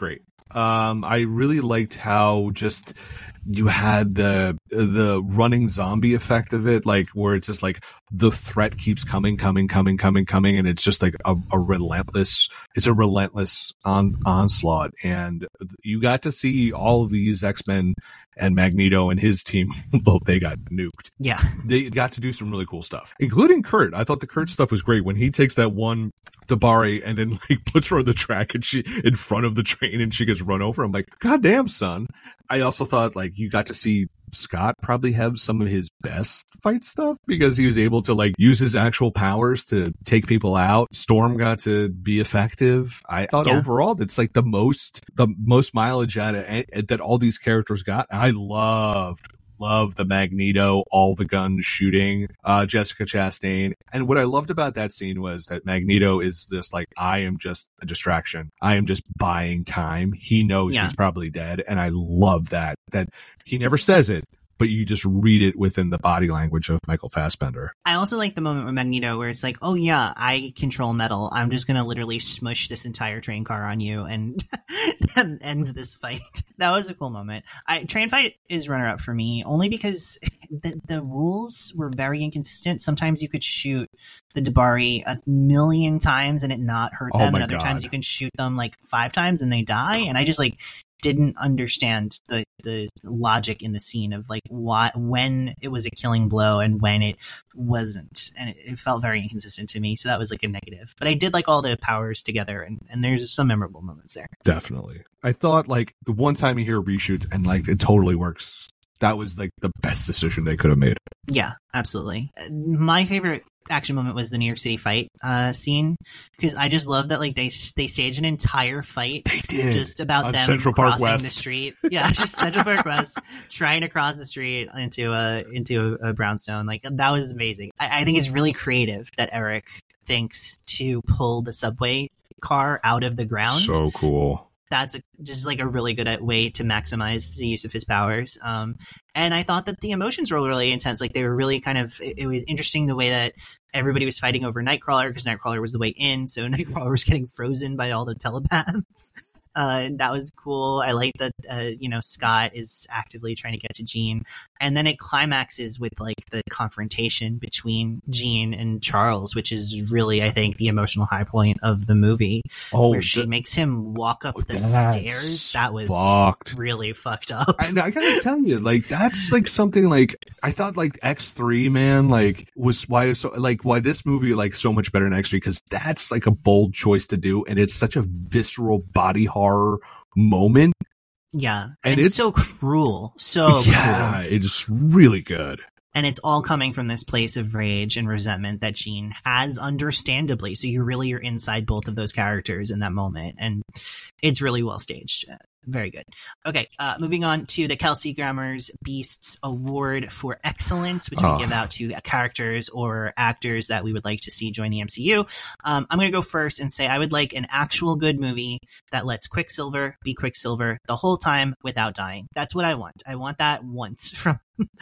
Um, I really liked how just you had the the running zombie effect of it, like where it's just like the threat keeps coming, coming, coming, coming, coming, and it's just like a, a relentless. It's a relentless on, onslaught, and you got to see all of these X-Men and Magneto and his team, though they got nuked. Yeah. They got to do some really cool stuff, including Kurt. I thought the Kurt stuff was great when he takes that one Dabari and then like puts her on the track and she in front of the train and she gets run over. I'm like, God damn, son. I also thought like you got to see Scott probably have some of his best fight stuff because he was able to like use his actual powers to take people out. Storm got to be effective. I thought Yeah. overall that's like the most the most mileage out of that all these characters got. I loved Love the Magneto, all the guns shooting, uh, Jessica Chastain. And what I loved about that scene was that Magneto is this like, I am just a distraction. I am just buying time. He knows Yeah. he's probably dead. And I love that, that he never says it, but you just read it within the body language of Michael Fassbender. I also like the moment with Magneto where it's like, oh yeah, I control metal. I'm just going to literally smush this entire train car on you and, and end this fight. That was a cool moment. I Train fight is runner up for me only because the, the rules were very inconsistent. Sometimes you could shoot the Dabari a million times and it not hurt Oh them. my And other God. times you can shoot them like five times and they die. And I just like didn't understand the the logic in the scene of like why when it was a killing blow and when it wasn't, and it, it felt very inconsistent to me, so that was like a negative. But I did like all the powers together, and and there's some memorable moments there. Definitely. I thought like the one time you hear reshoots and like it totally works. That was like the best decision they could have made. Yeah, absolutely. Uh, my favorite action moment was the New York City fight uh scene because I just love that like they they staged an entire fight They did. just about On them Central Park crossing West. the street. Yeah, just Central Park West trying to cross the street into a into a, a brownstone. Like that was amazing. I, I think it's really creative that Eric thinks to pull the subway car out of the ground. So cool. That's a, just like a really good way to maximize the use of his powers. Um, and I thought that the emotions were really intense. Like they were really kind of, it, it was interesting the way that everybody was fighting over Nightcrawler because Nightcrawler was the way in. So Nightcrawler was getting frozen by all the telepaths. Uh, and that was cool. I like that, uh, you know, Scott is actively trying to get to Jean. And then it climaxes with like the confrontation between Jean and Charles, which is really, I think, the emotional high point of the movie. Oh, where she th- makes him walk up the that's stairs. That was fucked. really fucked up. And I gotta tell you, like that's like something like I thought like X three, man, like was why so like why this movie like so much better than X three because that's like a bold choice to do, and it's such a visceral body horror moment. Yeah. And And it's, it's- so cruel. So Yeah, cruel. it's really good. And it's all coming from this place of rage and resentment that Jean has, understandably. So you really are inside both of those characters in that moment. And it's really well staged. Uh, Very good. Okay, uh, moving on to the Kelsey Grammer's Beasts Award for Excellence, which Oh. we give out to characters or actors that we would like to see join the M C U. Um, I'm going to go first and say I would like an actual good movie that lets Quicksilver be Quicksilver the whole time without dying. That's what I want. I want that once from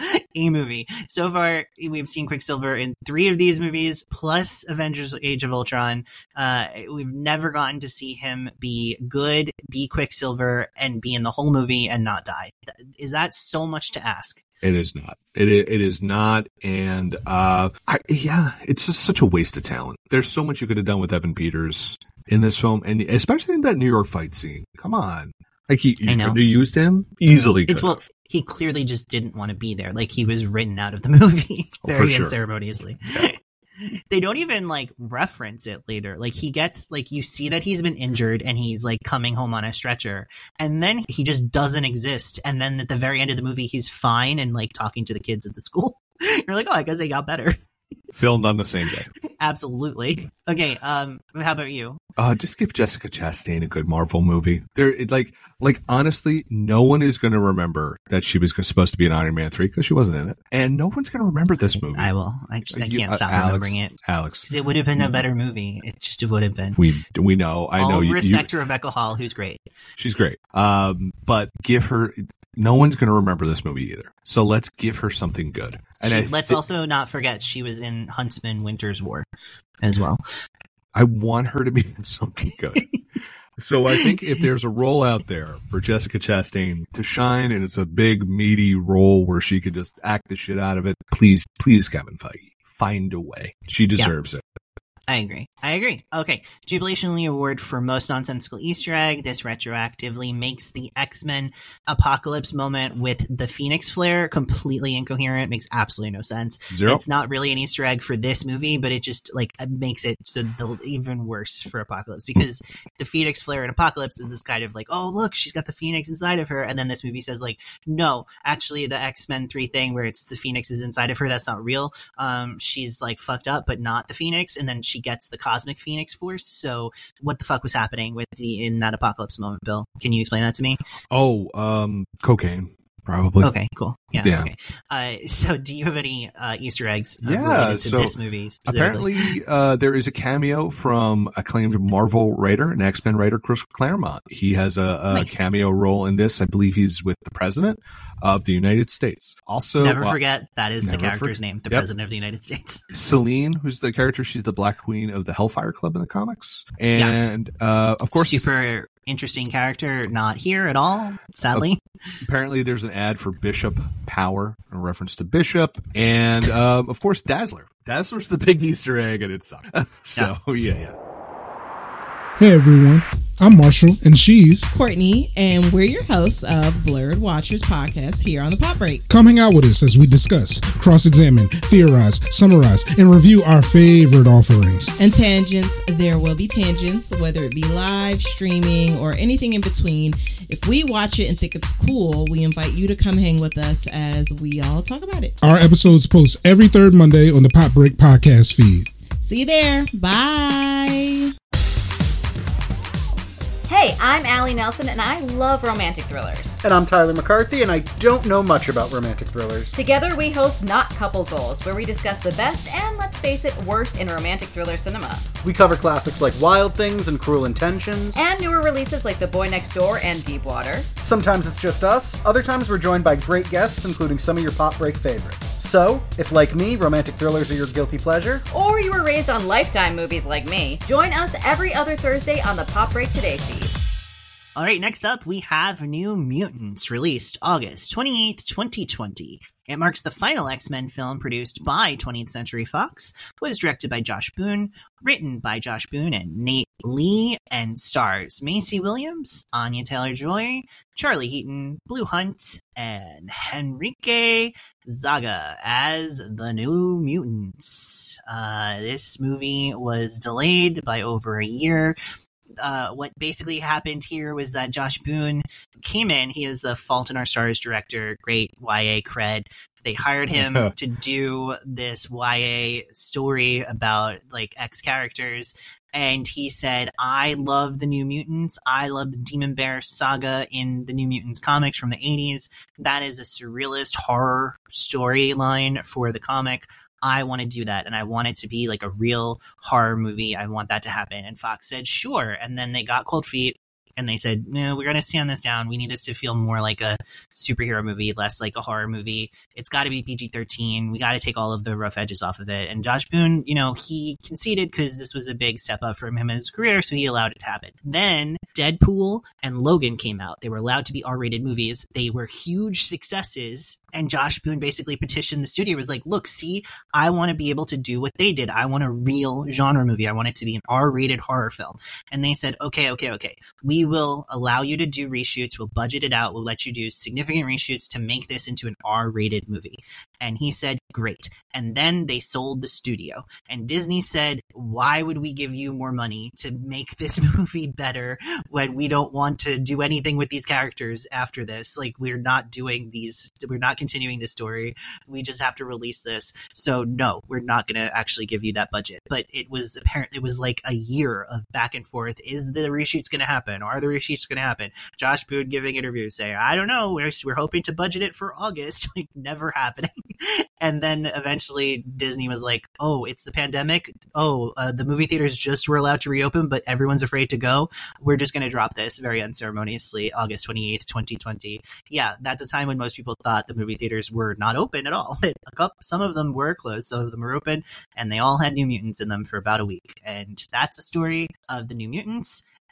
a movie. So far, we've seen Quicksilver in three of these movies, plus Avengers Age of Ultron. Uh, we've never gotten to see him be good, be Quicksilver, and be in the whole movie and not die. Is that so much to ask? It is not. It i- it is not, and uh, I, yeah, it's just such a waste of talent. There's so much you could have done with Evan Peters in this film, and especially in that New York fight scene. Come on, like he, I you know. could have used him easily. It's could well, have. he clearly just didn't want to be there. Like he was written out of the movie Oh, for very sure. unceremoniously. They don't even like reference it later. Like he gets like you see that he's been injured and he's like coming home on a stretcher, and then he just doesn't exist. And then at the very end of the movie, he's fine and like talking to the kids at the school. You're like, oh, I guess they got better. Filmed on the same day. Absolutely. Okay. Um, how about you? Uh, just give Jessica Chastain a good Marvel movie. There, it, like, like honestly, no one is going to remember that she was supposed to be in Iron Man three because she wasn't in it, and no one's going to remember this movie. I will. I just I You- can't uh, stop Alex, remembering it Alex, because it would have been a better movie. It just would have been. we we know. I All know you. you respect to Rebecca Hall, who's great. she's great. Um, but give her. No one's going to remember this movie either. So let's give her something good. And She- I let's thi- also not forget she was in Huntsman Winter's War as well. I want her to be in something good. So I think if there's a role out there for Jessica Chastain to shine, and it's a big, meaty role where she could just act the shit out of it, please, please, Kevin Feige, find a way. She deserves yeah. it. I agree. I agree. Okay. Jubilation Lee Award for Most Nonsensical Easter Egg. This retroactively makes the X-Men apocalypse moment with the Phoenix flare completely incoherent. Makes absolutely no sense. Zero. It's not really an Easter egg for this movie, but it just like makes it so the, even worse for Apocalypse, because the Phoenix flare in Apocalypse is this kind of like, oh, look, she's got the Phoenix inside of her. And then this movie says like, no, actually the X-Men three thing where it's the Phoenix is inside of her, that's not real. Um, she's like fucked up, but not the Phoenix. And then she She gets the cosmic Phoenix Force. So what the fuck was happening with the in that apocalypse moment, Bill? Can you explain that to me? Oh, um, cocaine, probably. Okay, cool. Yeah. yeah. Okay. Uh, so do you have any uh, Easter eggs uh, yeah, related to so this movie? Apparently, uh, there is a cameo from acclaimed Marvel writer and X-Men writer Chris Claremont. He has a, a nice. cameo role in this. I believe he's with the president of the United States. Also, never uh, forget that is the character's for- name, the yep. president of the United States. Celine, who's the character, she's the Black Queen of the Hellfire Club in the comics, and yeah. uh, of course, super interesting character, not here at all, sadly. Uh, apparently, there's an ad for Bishop Power, a reference to Bishop, and uh, of course, Dazzler. Dazzler's the big Easter egg, and it sucks. so yeah, yeah. yeah. Hey everyone, I'm Marshall, and she's Courtney, and we're your hosts of Blurred Watchers podcast here on the Pop Break. Come hang out with us as we discuss, cross-examine, theorize, summarize, and review our favorite offerings. And tangents, there will be tangents, whether it be live, streaming, or anything in between. If we watch it and think it's cool, we invite you to come hang with us as we all talk about it. Our episodes post every third Monday on the Pop Break podcast feed. See you there. Bye. Hey, I'm Allie Nelson, and I love romantic thrillers. And I'm Tyler McCarthy, and I don't know much about romantic thrillers. Together, we host Not Couple Goals, where we discuss the best and, let's face it, worst in romantic thriller cinema. We cover classics like Wild Things and Cruel Intentions. And newer releases like The Boy Next Door and Deep Water. Sometimes it's just us. Other times we're joined by great guests, including some of your Pop Break favorites. So, if like me, romantic thrillers are your guilty pleasure, or you were raised on Lifetime movies like me, join us every other Thursday on the Pop Break Today feed. All right, next up, we have New Mutants, released August twenty-eighth, twenty twenty. It marks the final X-Men film produced by twentieth Century Fox, was directed by Josh Boone, written by Josh Boone and Nate Lee, and stars Macy Williams, Anya Taylor-Joy, Charlie Heaton, Blue Hunt, and Henrique Zaga as the New Mutants. Uh, this movie was delayed by over a year. Uh, what basically happened here was that Josh Boone came in. He is the Fault in Our Stars director, great Y A cred. They hired him to do this Y A story about like X characters. And he said, I love the New Mutants. I love the Demon Bear saga in the New Mutants comics from the eighties. That is a surrealist horror storyline for the comic. I want to do that, and I want it to be like a real horror movie. I want that to happen. And Fox said, sure. And then they got cold feet, and they said, no, we're going to stand this down. We need this to feel more like a superhero movie, less like a horror movie. It's got to be P G thirteen. We got to take all of the rough edges off of it. And Josh Boone, you know, he conceded because this was a big step up from him in his career, so he allowed it to happen. Then Deadpool and Logan came out. They were allowed to be R-rated movies. They were huge successes. And Josh Boone basically petitioned the studio, was like, look, see, I want to be able to do what they did. I want a real genre movie. I want it to be an R-rated horror film. And they said, okay, okay, okay. We will allow you to do reshoots. We'll budget it out. We'll let you do significant reshoots to make this into an R-rated movie. And he said, great. And then they sold the studio. And Disney said, why would we give you more money to make this movie better when we don't want to do anything with these characters after this? Like, we're not doing these, we're not continuing this story. We just have to release this. So no, we're not going to actually give you that budget. But it was apparent, it was like a year of back and forth. Is the reshoots going to happen? Are the reshoots going to happen? Josh Boone giving interviews saying, I don't know. We're, we're hoping to budget it for August. Like, never happening. And then eventually Disney was like, oh, it's the pandemic. Oh, uh, the movie theaters just were allowed to reopen, but everyone's afraid to go. We're just going to drop this very unceremoniously, August twenty-eighth, twenty twenty. Yeah, that's a time when most people thought the movie theaters were not open at all. Some of them were closed, some of them were open, and they all had New Mutants in them for about a week. And that's the story of the New Mutants.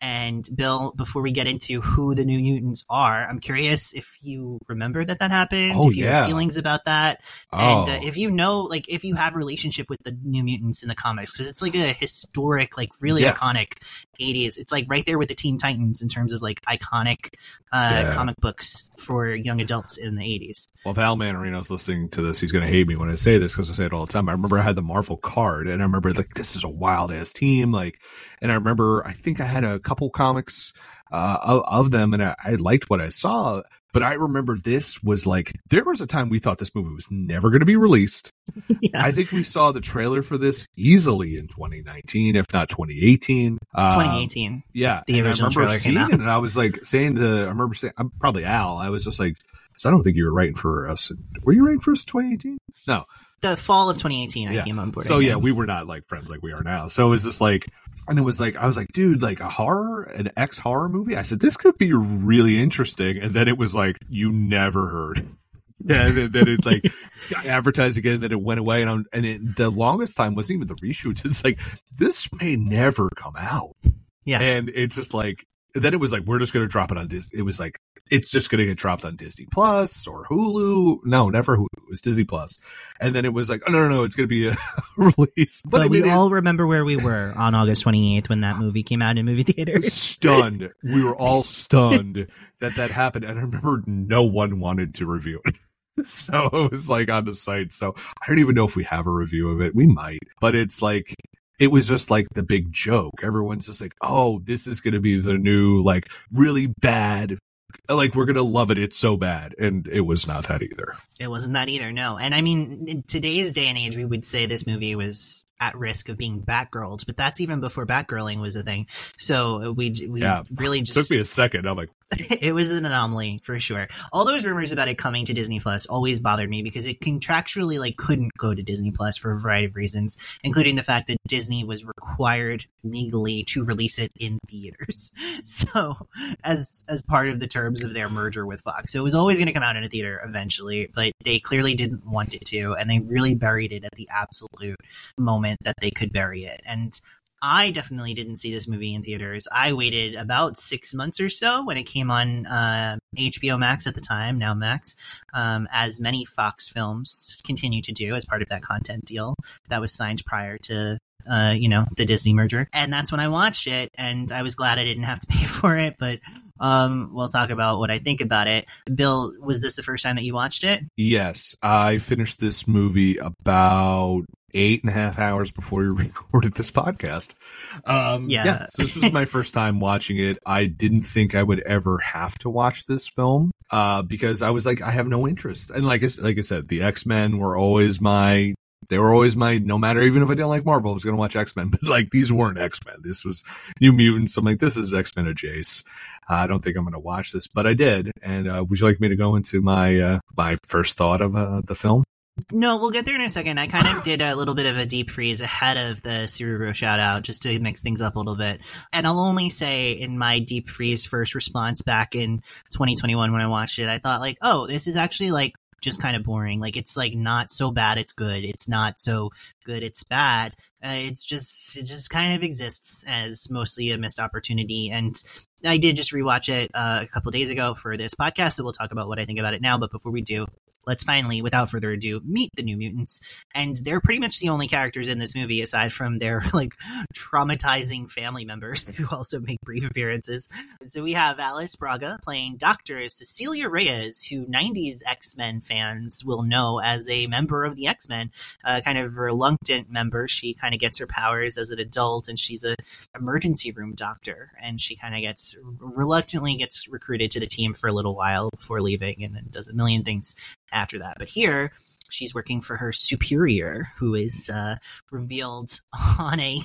And Bill, before we get into who the New Mutants are, I'm curious if you remember that that happened, Oh, if you yeah. have feelings about that, Oh. and uh, if you know, like, if you have a relationship with the New Mutants in the comics, because it's like a historic, like really Yeah. iconic eighties. It's like right there with the Teen Titans in terms of like iconic uh, Yeah. comic books for young adults in the eighties. Well, if Al Manarino's listening to this, he's going to hate me when I say this because I say it all the time. I remember I had the Marvel card, and I remember like this is a wild ass team, like, and I remember I think I had a couple comics uh, of, of them, and I, I liked what I saw. But I remember this was like there was a time we thought this movie was never going to be released. Yeah. I think we saw the trailer for this easily in twenty nineteen, if not twenty eighteen. Um, twenty eighteen. Yeah, The and original I remember trailer came seeing out. it, and I was like saying to, I remember saying, I'm probably Al. I was just like, so I don't think you were writing for us. Were you writing for us in twenty eighteen? No. The fall of twenty eighteen, I Yeah. came on board. So I yeah, think. we were not like friends like we are now. So it was just like, and it was like, I was like, dude, like a horror, an ex horror movie. I said, this could be really interesting. And then it was like, you never heard. Yeah, and then, then it like got advertised again. Then it went away, and I'm, and it, the longest time wasn't even the reshoots. It's like this may never come out. Yeah. And it's just like, then it was like, we're just going to drop it on Disney. It was like, it's just going to get dropped on Disney Plus or Hulu. No, never Hulu. It was Disney Plus. And then it was like, oh, no, no, no, it's going to be a release. But, I we mean, all remember where we were on August twenty-eighth when that movie came out in movie theaters. stunned. We were all stunned that that happened. And I remember no one wanted to review it. So it was like on the site. So I don't even know if we have a review of it. We might. But it's like, it was just like the big joke. Everyone's just like, oh, this is going to be the new, like, really bad. Like, we're going to love it. It's so bad. And it was not that either. It wasn't that either, no. And I mean, in today's day and age, we would say this movie was at risk of being Batgirled, but that's even before Batgirling was a thing. So we we Yeah. really It just took me a second. I'm like, it was an anomaly for sure. All those rumors about it coming to Disney Plus always bothered me because it contractually like couldn't go to Disney Plus for a variety of reasons, including the fact that Disney was required legally to release it in theaters. So as as part of the terms of their merger with Fox. So it was always going to come out in a theater eventually, but they clearly didn't want it to, and they really buried it at the absolute moment that they could bury it. And I definitely didn't see this movie in theaters. I waited about six months or so when it came on uh, H B O Max at the time, now Max, um, as many Fox films continue to do as part of that content deal that was signed prior to, uh, you know, the Disney merger. And that's when I watched it, and I was glad I didn't have to pay for it, but um, we'll talk about what I think about it. Bill, was this the first time that you watched it? yes, I finished this movie about eight and a half hours before we recorded this podcast. Um, Yeah. yeah. So this was my first time watching it. I didn't think I would ever have to watch this film, uh, because I was like, I have no interest. And like I, s- like I said, the X-Men were always my, they were always my, no matter, even if I didn't like Marvel, I was going to watch X-Men, but like these weren't X-Men. This was New Mutants. I'm like, this is X-Men adjacent. Uh, I don't think I'm going to watch this, but I did. And, uh, would you like me to go into my, uh, my first thought of, uh, the film? No, we'll get there in a second. I kind of did a little bit of a deep freeze ahead of the Cerebro shout out just to mix things up a little bit. And I'll only say in my deep freeze first response back in twenty twenty-one when I watched it, I thought like, oh, this is actually like just kind of boring. Like it's like not so bad it's good. It's not so good it's bad. Uh, it's just it just kind of exists as mostly a missed opportunity. And I did just rewatch it uh, a couple days ago for this podcast, so we'll talk about what I think about it now. But before we do, let's finally, without further ado, meet the New Mutants. And they're pretty much the only characters in this movie, aside from their, like, traumatizing family members who also make brief appearances. So we have Alice Braga playing Doctor Cecilia Reyes, who nineties X-Men fans will know as a member of the X-Men, a kind of reluctant member. She kind of gets her powers as an adult, and she's a emergency room doctor. And she kind of gets, reluctantly gets recruited to the team for a little while before leaving, and then does a million things after that. But here, she's working for her superior, who is uh, revealed on a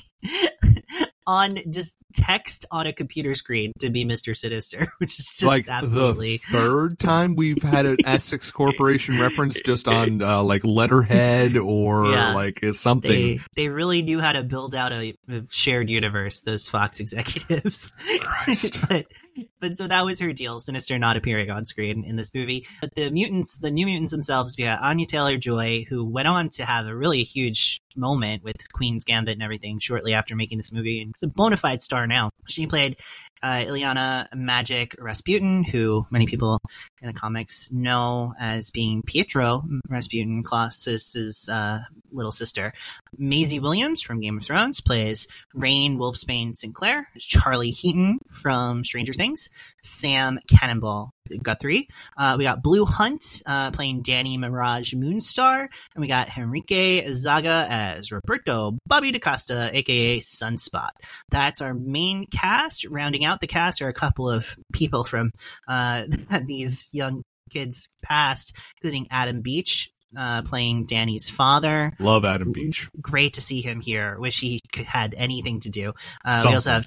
on just text on a computer screen to be Mister Sinister, which is just like absolutely the third time we've had an Essex Corporation reference just on uh, like letterhead or Yeah. like something. They they really knew how to build out a, a shared universe, those Fox executives. Christ. But But so that was her deal, Sinister not appearing on screen in this movie. But the mutants, the New Mutants themselves, we got Anya Taylor-Joy, who went on to have a really huge moment with Queen's Gambit and everything shortly after making this movie, and is a bona fide star now. She played uh, Ileana Magic Rasputin, who many people in the comics know as being Pietro Rasputin, Colossus's uh, little sister. Maisie Williams from Game of Thrones plays Rain Wolfsbane Sinclair. Charlie Heaton from Stranger Things. Sam Cannonball Guthrie. Uh, we got Blue Hunt uh, playing Danny Mirage Moonstar. And we got Henrique Zaga as Roberto Bobby DaCosta, aka Sunspot. That's our main cast. Rounding out the cast are a couple of people from uh, these young kids past, including Adam Beach, uh, playing Danny's father. Love Adam Beach. Great to see him here. Wish he could, had anything to do. Uh, we also have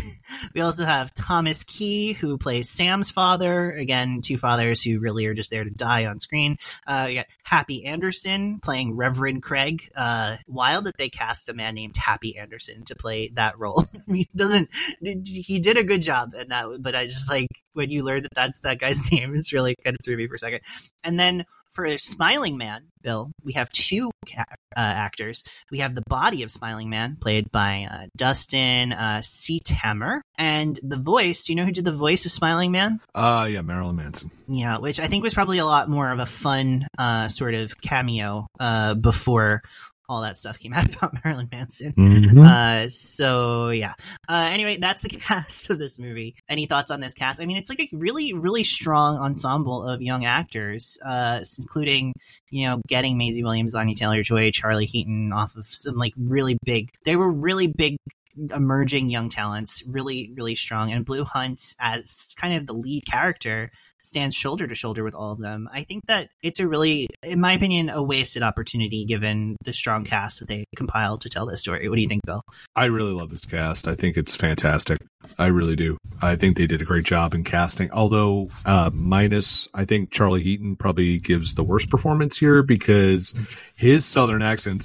we also have Thomas Key, who plays Sam's father. Again, two fathers who really are just there to die on screen. Uh, we got Happy Anderson playing Reverend Craig. Uh, wild that they cast a man named Happy Anderson to play that role. I mean, doesn't he did a good job in that? But I just like when you learn that that's that guy's name, it's really kind of threw me for a second. And then for Smiling Man, Bill, we have two uh, actors. We have the body of Smiling Man, played by uh, Dustin uh, Seathammer, and the voice. Do you know who did the voice of Smiling Man? Uh, yeah, Marilyn Manson. Yeah, which I think was probably a lot more of a fun uh, sort of cameo uh, before all that stuff came out about Marilyn Manson. Mm-hmm. Uh, so yeah. Uh, anyway, that's the cast of this movie. Any thoughts on this cast? I mean, it's like a really, really strong ensemble of young actors, uh, including, you know, getting Maisie Williams, Anya Taylor-Joy, Charlie Heaton off of some like really big, they were really big emerging young talents, really, really strong. And Blue Hunt as kind of the lead character stands shoulder to shoulder with all of them. I think that it's a really, in my opinion, a wasted opportunity given the strong cast that they compiled to tell this story. What do you think, Bill? I really love this cast. I think it's fantastic. I really do. I think they did a great job in casting. Although, uh, minus, I think Charlie Heaton probably gives the worst performance here because his Southern accent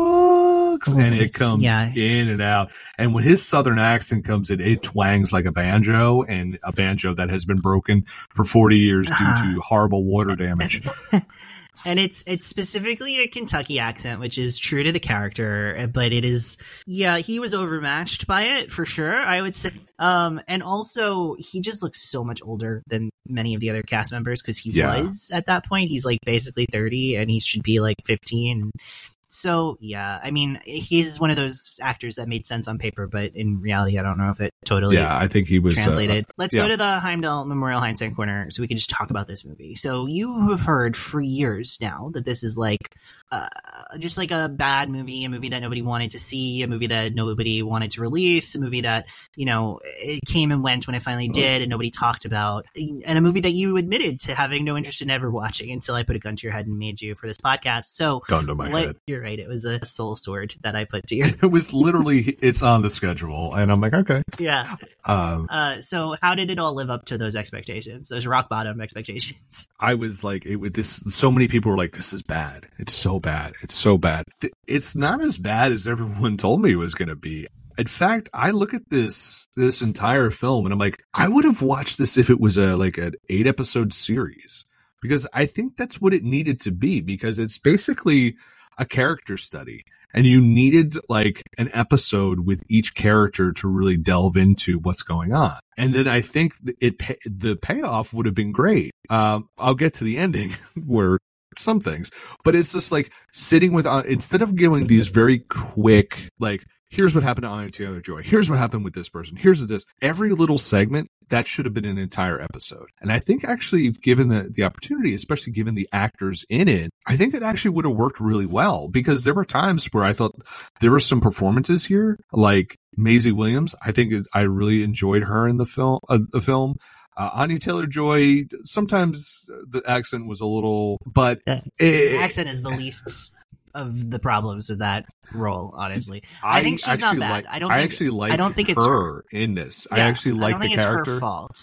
sucks Oh, and it it's- comes yeah. in and out. And when his Southern accent comes in, it twangs like a banjo, and a banjo that has been broken for forty years due to horrible water damage. And it's it's specifically a Kentucky accent, which is true to the character, but it is, yeah, he was overmatched by it for sure, I would say. Um, and also, he just looks so much older than many of the other cast members because he Yeah. was at that point. He's like basically thirty, and he should be like fifteen. So yeah, I mean, he's one of those actors that made sense on paper, but in reality, I don't know if it totally Yeah, I think he was uh, translated. Let's yeah. go to the Heimdall Memorial Hindsight Corner so we can just talk about this movie. So you have heard for years now that this is like uh, just like a bad movie, a movie that nobody wanted to see, a movie that nobody wanted to release, a movie that, you know, it came and went when it finally did and nobody talked about, and a movie that you admitted to having no interest in ever watching until I put a gun to your head and made you for this podcast. So Gun to my what- head. You're right. It was a soul sword that I put to your It was literally, it's on the schedule. And I'm like, okay. yeah. Um, Uh, so how did it all live up to those expectations, those rock bottom expectations? I was like, it with this, so many people were like, this is bad. It's so bad. It's so bad. Th- It's not as bad as everyone told me it was going to be. In fact, I look at this, this entire film and I'm like, I would have watched this if it was a, like an eight episode series, because I think that's what it needed to be, because it's basically a character study. And you needed like an episode with each character to really delve into what's going on. And then I think it, pay, the payoff would have been great. Um, I'll get to the ending where some things, but it's just like sitting with, uh, instead of giving these very quick, like, here's what happened to Anya Taylor-Joy. Here's what happened with this person. Here's this. Every little segment, that should have been an entire episode. And I think actually, given the, the opportunity, especially given the actors in it, I think it actually would have worked really well, because there were times where I thought there were some performances here, like Maisie Williams. I think it, I really enjoyed her in the film. Uh, the film. Uh, Anya Taylor-Joy, sometimes the accent was a little, but The it, accent is the least of the problems of that role, honestly. I, think she's not actually bad. like- I don't I think, actually like I don't think it's her in this. I yeah, actually I like don't the think it's character. her fault.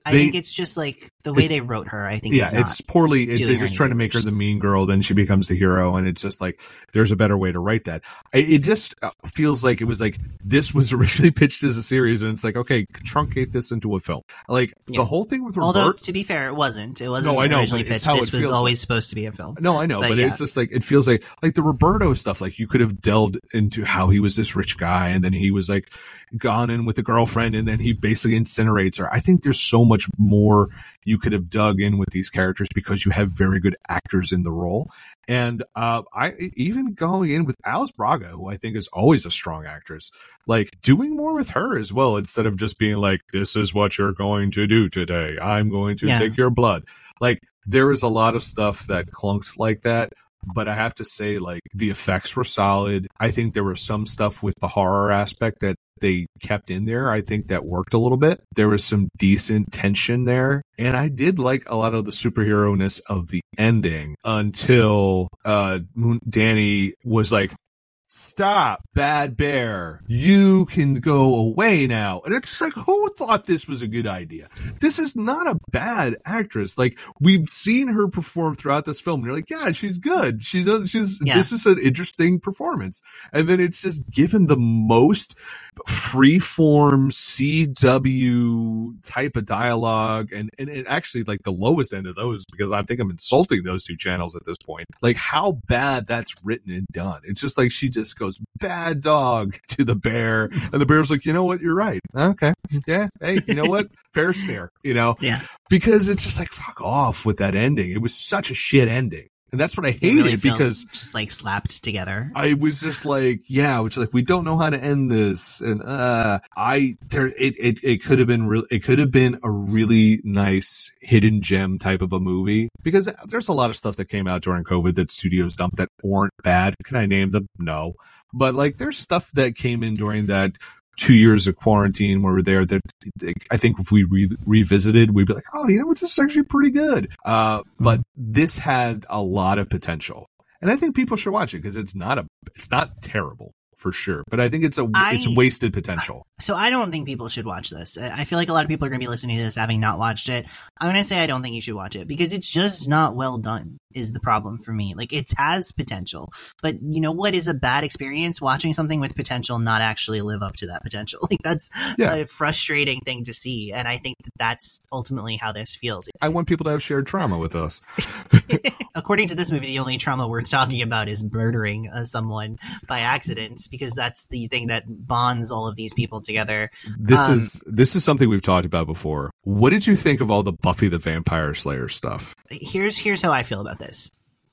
I they, think it's just like the way it, they wrote her. I think yeah, is not it's poorly. It, doing they're her just trying to any make her favors. the mean girl, then she becomes the hero, and it's just like there's a better way to write that. It, it just feels like it was like this was originally pitched as a series, and it's like okay, truncate this into a film. Like Yeah. the whole thing with Robert. Although to be fair, it wasn't. It wasn't No, I know, originally but it's pitched. how This it was feels always like. supposed to be a film. No, I know, but, But yeah. it's just like it feels like like the Roberto stuff. Like you could have delved into how he was this rich guy, and then he was like gone in with the girlfriend, and then he basically incinerates her. I think there's so much more you could have dug in with these characters because you have very good actors in the role. And uh, I even going in with Alice Braga, who I think is always a strong actress, like doing more with her as well, instead of just being like, "This is what you're going to do today. I'm going to Yeah. take your blood." Like there is a lot of stuff that clunked like that. But I have to say, like, the effects were solid. I think there was some stuff with the horror aspect that they kept in there. I think that worked a little bit. There was some decent tension there. And I did like a lot of the superhero-ness of the ending until uh, Danny was like, "Stop, Bad Bear. You can go away now." And it's like, who thought this was a good idea? This is not a bad actress. Like, we've seen her perform throughout this film. And you're like, yeah, she's good. She does, she's, Yeah. this is an interesting performance. And then it's just given the most freeform C W type of dialogue. And, and it actually like the lowest end of those, because I think I'm insulting those two channels at this point. Like how bad that's written and done. It's just like she just goes bad dog to the bear, and the bear's like, you know what, you're right. Okay, yeah, hey, you know what, fair's fair, you know. Yeah. Because it's just like fuck off with that ending. It was such a shit ending, and that's what I It hated really feels because just like slapped together. I was just like, yeah, which like we don't know how to end this, and uh, I there it it, it could have been real. It could have been a really nice hidden gem type of a movie, because there's a lot of stuff that came out during COVID that studios dumped that weren't bad. Can I name them? No, but like there's stuff that came in during that two years of quarantine where we're there that I think if we re- revisited, we'd be like, oh, you know what, this is actually pretty good. Uh, but this had a lot of potential, and I think people should watch it because it's not a, it's not terrible for sure, but I think it's a, I- it's wasted potential. So I don't think people should watch this. I I feel like a lot of people are going to be listening to this having not watched it. I'm going to say I don't think you should watch it because it's just not well done is the problem for me. Like it has potential, but you know what is a bad experience? Watching something with potential not actually live up to that potential. Like that's Yeah. a frustrating thing to see. And I think that that's ultimately how this feels. I want people to have shared trauma with us. According to this movie, the only trauma worth talking about is murdering uh, someone by accident, because that's the thing that bonds all of these people together. This Um, is this is something we've talked about before. What did you think of all the Buffy the Vampire Slayer stuff? Here's here's how I feel about this.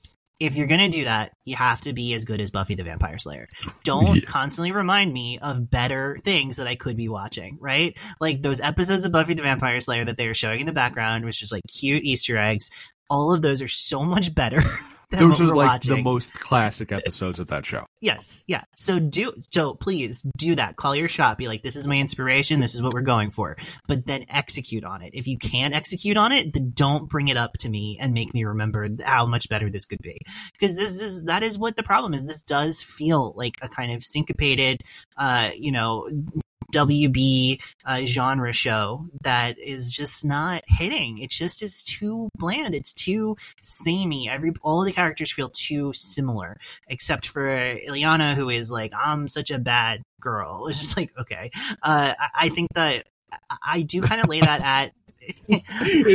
If you're gonna do that, you have to be as good as Buffy the Vampire Slayer. Don't Yeah. constantly remind me of better things that I could be watching, right? Like those episodes of Buffy the Vampire Slayer that they were showing in the background, which is like cute Easter eggs. All of those are so much better than Those what are we're like watching. the most classic episodes of that show. Yes, yeah. So do so please do that. Call your shot. Be like, this is my inspiration, this is what we're going for. But then execute on it. If you can't execute on it, then don't bring it up to me and make me remember how much better this could be. Because this is that is what the problem is. This does feel like a kind of syncopated uh, you know, W B uh, genre show that is just not hitting. It just is too bland. It's too samey. Every all the characters feel too similar, except for Ileana, who is like, I'm such a bad girl. It's just like, okay. Uh, I, I think that I, I do kind of lay that at. it,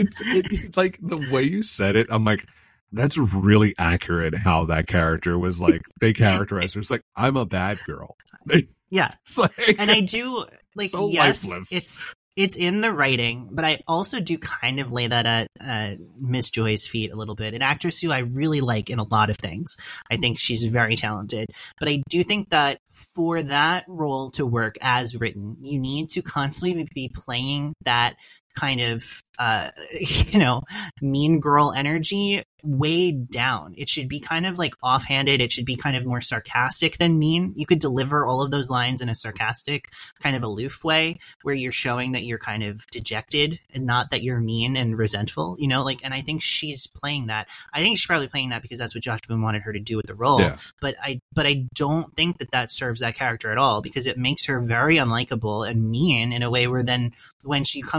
it, like the way you said it, I'm like, that's really accurate how that character was like, they characterized her. It's like, I'm a bad girl. Yeah. It's like, And I do like, So yes, lifeless. it's it's in the writing, but I also do kind of lay that at uh, Miss Joy's feet a little bit. An actress who I really like in a lot of things. I think she's very talented, but I do think that for that role to work as written, you need to constantly be playing that kind of, uh, you know, mean girl energy way down. It should be kind of like offhanded. It should be kind of more sarcastic than mean. You could deliver all of those lines in a sarcastic, kind of aloof way where you're showing that you're kind of dejected and not that you're mean and resentful, you know, like, and I think she's playing that. I think she's probably playing that because that's what Josh Boone wanted her to do with the role. Yeah. But I, but I don't think that that serves that character at all, because it makes her very unlikable and mean in a way where then when she come back around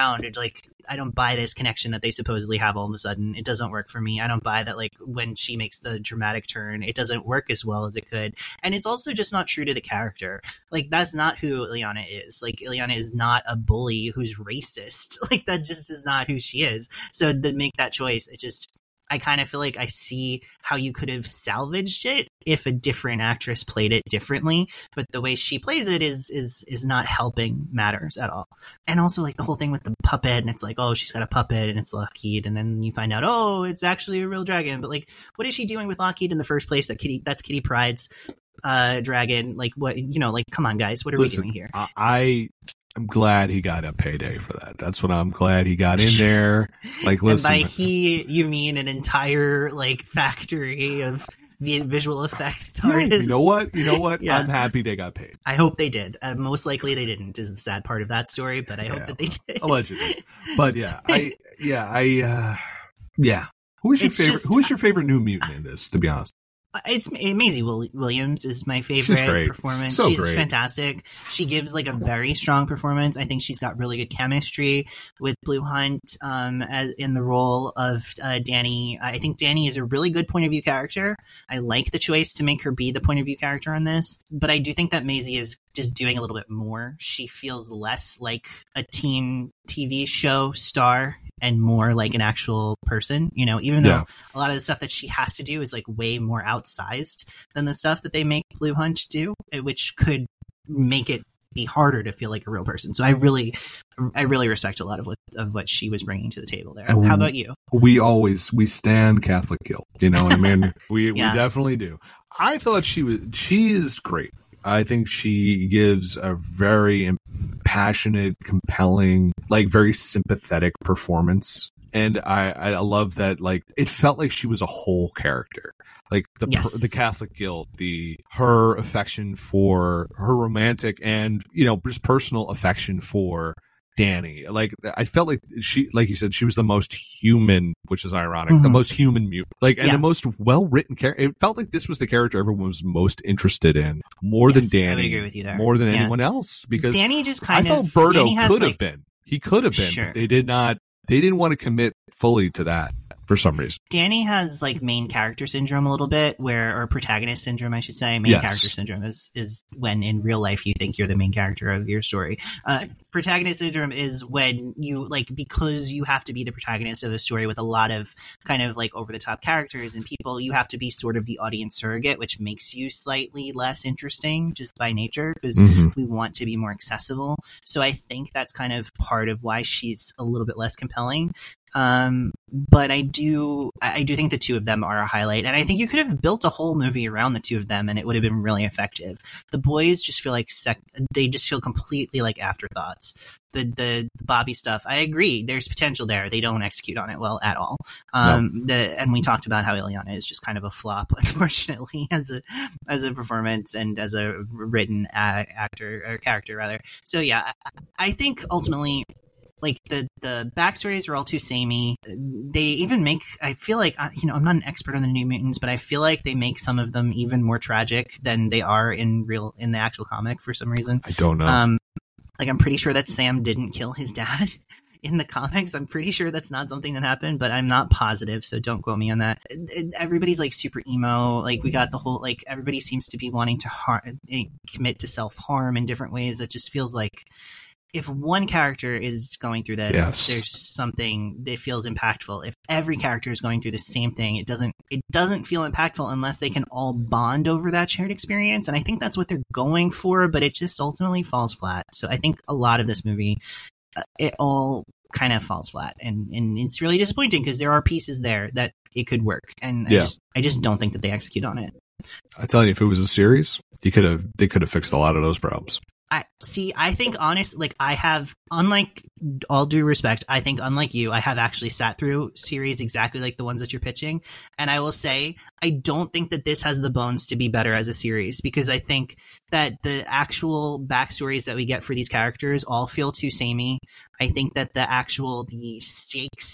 around. It's like, I don't buy this connection that they supposedly have all of a sudden. It doesn't work for me. I don't buy that, like, when she makes the dramatic turn, it doesn't work as well as it could. And it's also just not true to the character. Like, that's not who Illyana is. Like, Illyana is not a bully who's racist. Like, that just is not who she is. So to make that choice, it just, I kind of feel like I see how you could have salvaged it if a different actress played it differently, but the way she plays it is is is not helping matters at all. And also, like, the whole thing with the puppet, and it's like, oh, she's got a puppet and it's Lockheed, and then you find out, oh, it's actually a real dragon. But, like, what is she doing with Lockheed in the first place? That Kitty, that's Kitty Pryde's uh, dragon. Like, what, you know, like, come on, guys, what are Listen, we doing here? I. I'm glad he got a payday for that. That's what I'm glad he got in there. Like, listen. And by he, you mean an entire, like, factory of vi- visual effects artists. You know what? You know what? Yeah. I'm happy they got paid. I hope they did. Uh, most likely they didn't, is the sad part of that story, but I hope Yeah. that they did. Allegedly. But yeah, I, yeah, I, uh, yeah. Who is your It's favorite, just- who is your favorite New Mutant in this, to be honest? It's Maisie Will- Williams is my She's favorite great. performance. So she's great. fantastic. She gives like a very strong performance. I think she's got really good chemistry with Blue Hunt um, as in the role of uh, Danny. I think Danny is a really good point of view character. I like the choice to make her be the point of view character on this, but I do think that Maisie is just doing a little bit more. She feels less like a teen T V show star and more like an actual person, you know, even though Yeah. a lot of the stuff that she has to do is like way more outsized than the stuff that they make Blue Hunt do, eh, which could make it be harder to feel like a real person. So I really, I really respect a lot of what, of what she was bringing to the table there. And How about you? We always, we stand Catholic guilt. You know what I mean? we, Yeah. we definitely do. I thought she was, she is great. I think she gives a very passionate, compelling, like very sympathetic performance. And I, I love that, like, it felt like she was a whole character. Like the Yes. the Catholic guilt, the her affection for her romantic and, you know, just personal affection for Danny. Like, I felt like she, like you said, she was the most human, which is ironic, the Mhm. most human mutant, like, and Yeah. the most well written character. It felt like this was the character everyone was most interested in, more Yes, than I would Danny, agree with you there. more than Yeah. anyone else. Because Danny just I kind felt of, Birdo Danny has could have like, been, he could have been, Sure. but they did not. They didn't want to commit fully to that for some reason. Danny has like main character syndrome a little bit, where or protagonist syndrome, I should say. Main Yes. character syndrome is is when in real life you think you're the main character of your story. Uh, protagonist syndrome is when you like because you have to be the protagonist of the story with a lot of kind of like over the top characters and people. You have to be sort of the audience surrogate, which makes you slightly less interesting just by nature because Mhm. we want to be more accessible. So I think that's kind of part of why she's a little bit less compelling. Um, but I do, I do think the two of them are a highlight, and I think you could have built a whole movie around the two of them, and it would have been really effective. The boys just feel like sec- they just feel completely like afterthoughts. The, the the Bobby stuff, I agree. There's potential there. They don't execute on it well at all. Um, the and we talked about how Illyana is just kind of a flop, unfortunately, as a as a performance and as a written uh, actor or character rather. So yeah, I, I think ultimately. Like the the backstories are all too samey. They even make I feel like you know I'm not an expert on the New Mutants, but I feel like they make some of them even more tragic than they are in real in the actual comic for some reason. I don't know. Um, like I'm pretty sure that Sam didn't kill his dad in the comics. I'm pretty sure that's not something that happened, but I'm not positive, so don't quote me on that. Everybody's like super emo. Like we got the whole like everybody seems to be wanting to har- commit to self harm in different ways. That just feels like. If one character is going through this, Yes. there's something that feels impactful. If every character is going through the same thing, it doesn't it doesn't feel impactful unless they can all bond over that shared experience. And I think that's what they're going for, but it just ultimately falls flat. So I think a lot of this movie, uh, it all kind of falls flat, and and it's really disappointing because there are pieces there that it could work, and Yeah. I just I just don't think that they execute on it. I tell you, if it was a series, you could have they could have fixed a lot of those problems. I see. I think honest, like I have, unlike all due respect, I think unlike you, I have actually sat through series exactly like the ones that you're pitching. And I will say, I don't think that this has the bones to be better as a series because I think that the actual backstories that we get for these characters all feel too samey. I think that the actual, the stakes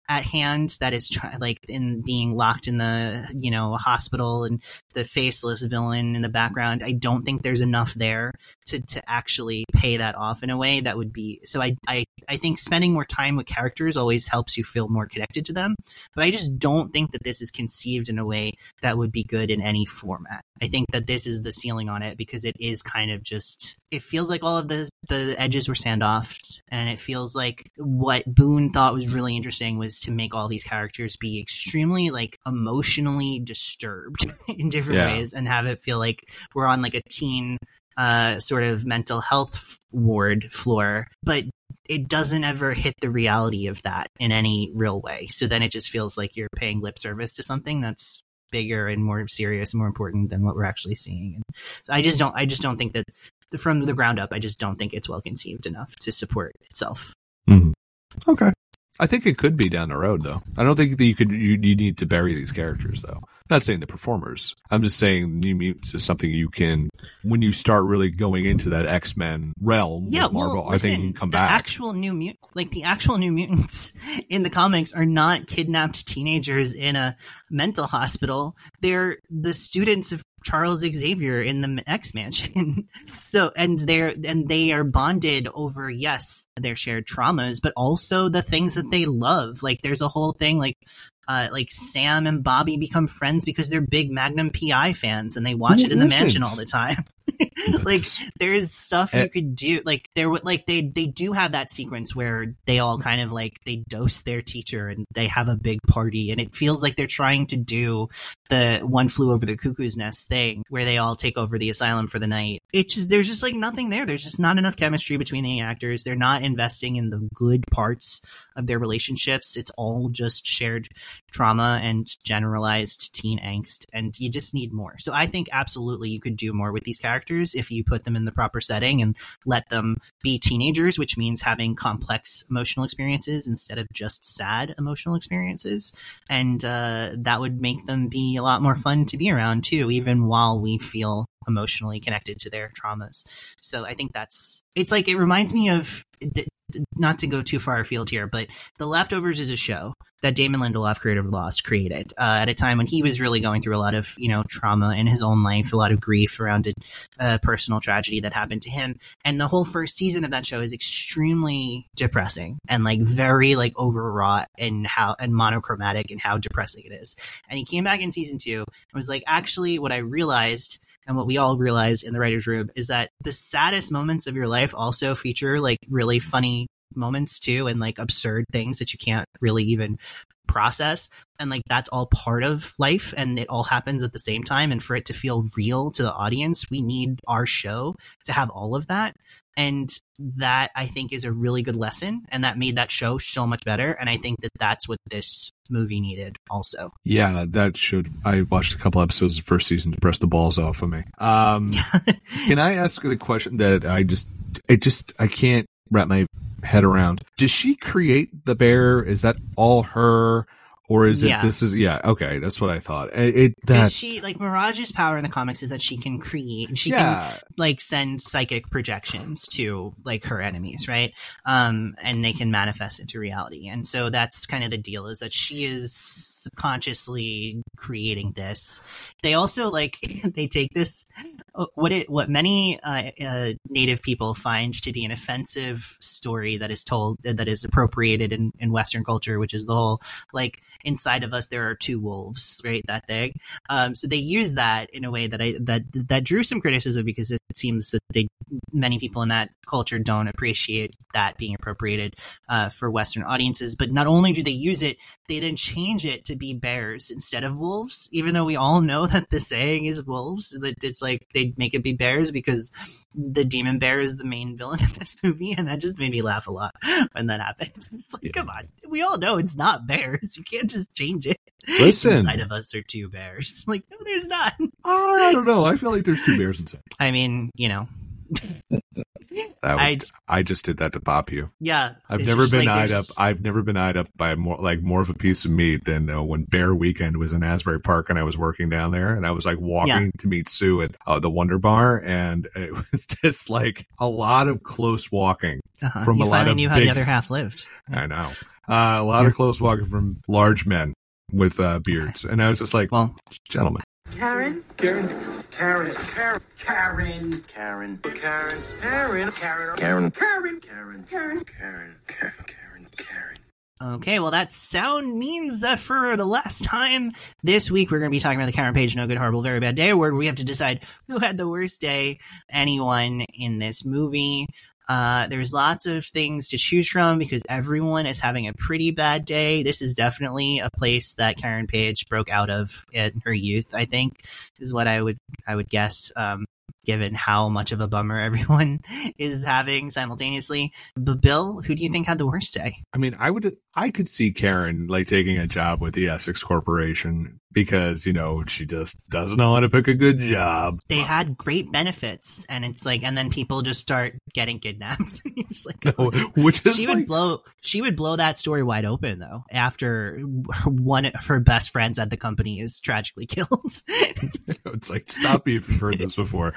at hand that is try- like in being locked in the, you know, hospital and the faceless villain in the background. I don't think there's enough there to, to actually pay that off in a way that would be. So I, I, I think spending more time with characters always helps you feel more connected to them. But I just don't think that this is conceived in a way that would be good in any format. I think that this is the ceiling on it because it is kind of just, it feels like all of the, the edges were sand offed, and it feels like what Boone thought was really interesting was to make all these characters be extremely like emotionally disturbed in different Yeah. ways and have it feel like we're on like a teen uh, sort of mental health ward floor, but it doesn't ever hit the reality of that in any real way. So then it just feels like you're paying lip service to something that's bigger and more serious and more important than what we're actually seeing. And so I just don't, I just don't think that from the ground up, I just don't think it's well conceived enough to support itself. Mm-hmm. Okay. I think it could be down the road, though. I don't think that you could. You, you need to bury these characters, though. I'm not saying the performers. I'm just saying New Mutants is something you can, when you start really going into that X-Men realm Yeah, with Marvel. well, listen, I think you can come the back. actual new mut- like the actual New Mutants in the comics are not kidnapped teenagers in a mental hospital. They're the students of Charles Xavier in the X Mansion. So, and they're and they are bonded over, yes, their shared traumas, but also the things that they love. Like, there's a whole thing like. Uh, like Sam and Bobby become friends because they're big Magnum P I fans and they watch Who it in the isn't? mansion all the time. Like, there's stuff you could do. Like, there, like they they do have that sequence where they all kind of like they dose their teacher and they have a big party, and it feels like they're trying to do the One Flew Over the Cuckoo's Nest thing where they all take over the asylum for the night. It's just there's just like nothing there. There's just not enough chemistry between the actors. They're not investing in the good parts of their relationships. It's all just shared trauma and generalized teen angst, and you just need more. So I think absolutely you could do more with these characters if you put them in the proper setting and let them be teenagers, which means having complex emotional experiences instead of just sad emotional experiences. And uh, that would make them be a lot more fun to be around too, even while we feel emotionally connected to their traumas. So I think that's, it's like, it reminds me of, not to go too far afield here, but The Leftovers is a show that Damon Lindelof, creator of Lost, created uh, at a time when he was really going through a lot of, you know, trauma in his own life, a lot of grief around a uh, personal tragedy that happened to him. And the whole first season of that show is extremely depressing and like very like overwrought and how and monochromatic and how depressing it is. And he came back in season two and was like, actually, what I realized and what we all realize in the writer's room is that the saddest moments of your life also feature like really funny moments too, and like absurd things that you can't really even process. And like, that's all part of life and it all happens at the same time. And for it to feel real to the audience, we need our show to have all of that. And that, I think, is a really good lesson. And that made that show so much better. And I think that that's what this movie needed also. Yeah, that should. I watched a couple episodes of the first season to press the balls off of me. Um, can I ask the question that I just, it just, I can't wrap my head around? Does she create the bear? Is that all her? Or is it, Yeah. this is, yeah, okay, that's what I thought. It, it Because that, she, like, Mirage's power in the comics is that she can create, she yeah, can, like, send psychic projections to, like, her enemies, right? Um, and they can manifest into reality. And so that's kind of the deal, is that she is subconsciously creating this. They also, like, they take this, what it, what many uh, uh, Native people find to be an offensive story that is told, that is appropriated in, in Western culture, which is the whole, like, inside of us there are two wolves, right? That thing. Um, so they use that in a way that I that that drew some criticism, because it seems that they many people in that culture don't appreciate that being appropriated uh, for Western audiences. But not only do they use it, they then change it to be bears instead of wolves, even though we all know that the saying is wolves. That it's like they make it be bears because the demon bear is the main villain of this movie, and that just made me laugh a lot when that happened. It's like, come on, we all know it's not bears. You can't just change it. Listen. Inside of us are two bears. Like, no, there's not. I don't know. I feel like there's two bears inside. I mean, you know. That I- would, I just did that to pop you. Yeah. I've it's never just been like eyed up. there's- I've never been eyed up by more like more of a piece of meat than uh, when Bear Weekend was in Asbury Park and I was working down there and I was like walking Yeah. to meet Sue at uh, the Wonder Bar and it was just like a lot of close walking Uh-huh. from you a lot finally of knew how big, the other half lived. I know uh, a lot of close walking from large men with uh, beards, and I was just like, Well, gentlemen. Karen? Karen? Karen. Karen. Karen. Karen. Karen. Karen. Karen. Karen. Karen. Karen. Karen. Karen. Karen. Karen. Karen. okay, well, that sound means that for the last time this week, we're going to be talking about the Karen Page No Good, Horrible, Very Bad Day Award. We have to decide who had the worst day, anyone in this movie. Uh, there's lots of things to choose from because everyone is having a pretty bad day. This is definitely a place that Karen Page broke out of in her youth, I think, is what I would I would guess, um, given how much of a bummer everyone is having simultaneously. But Bill, who do you think had the worst day? I mean, I would, I could see Karen like taking a job with the Essex Corporation because, you know, she just doesn't know how to pick a good job. They had great benefits, and it's like, and then people just start getting kidnapped. You're just like, No, which is she like, would blow, she would blow that story wide open though. After her, one of her best friends at the company is tragically killed. it's like, stop me if you've heard this before.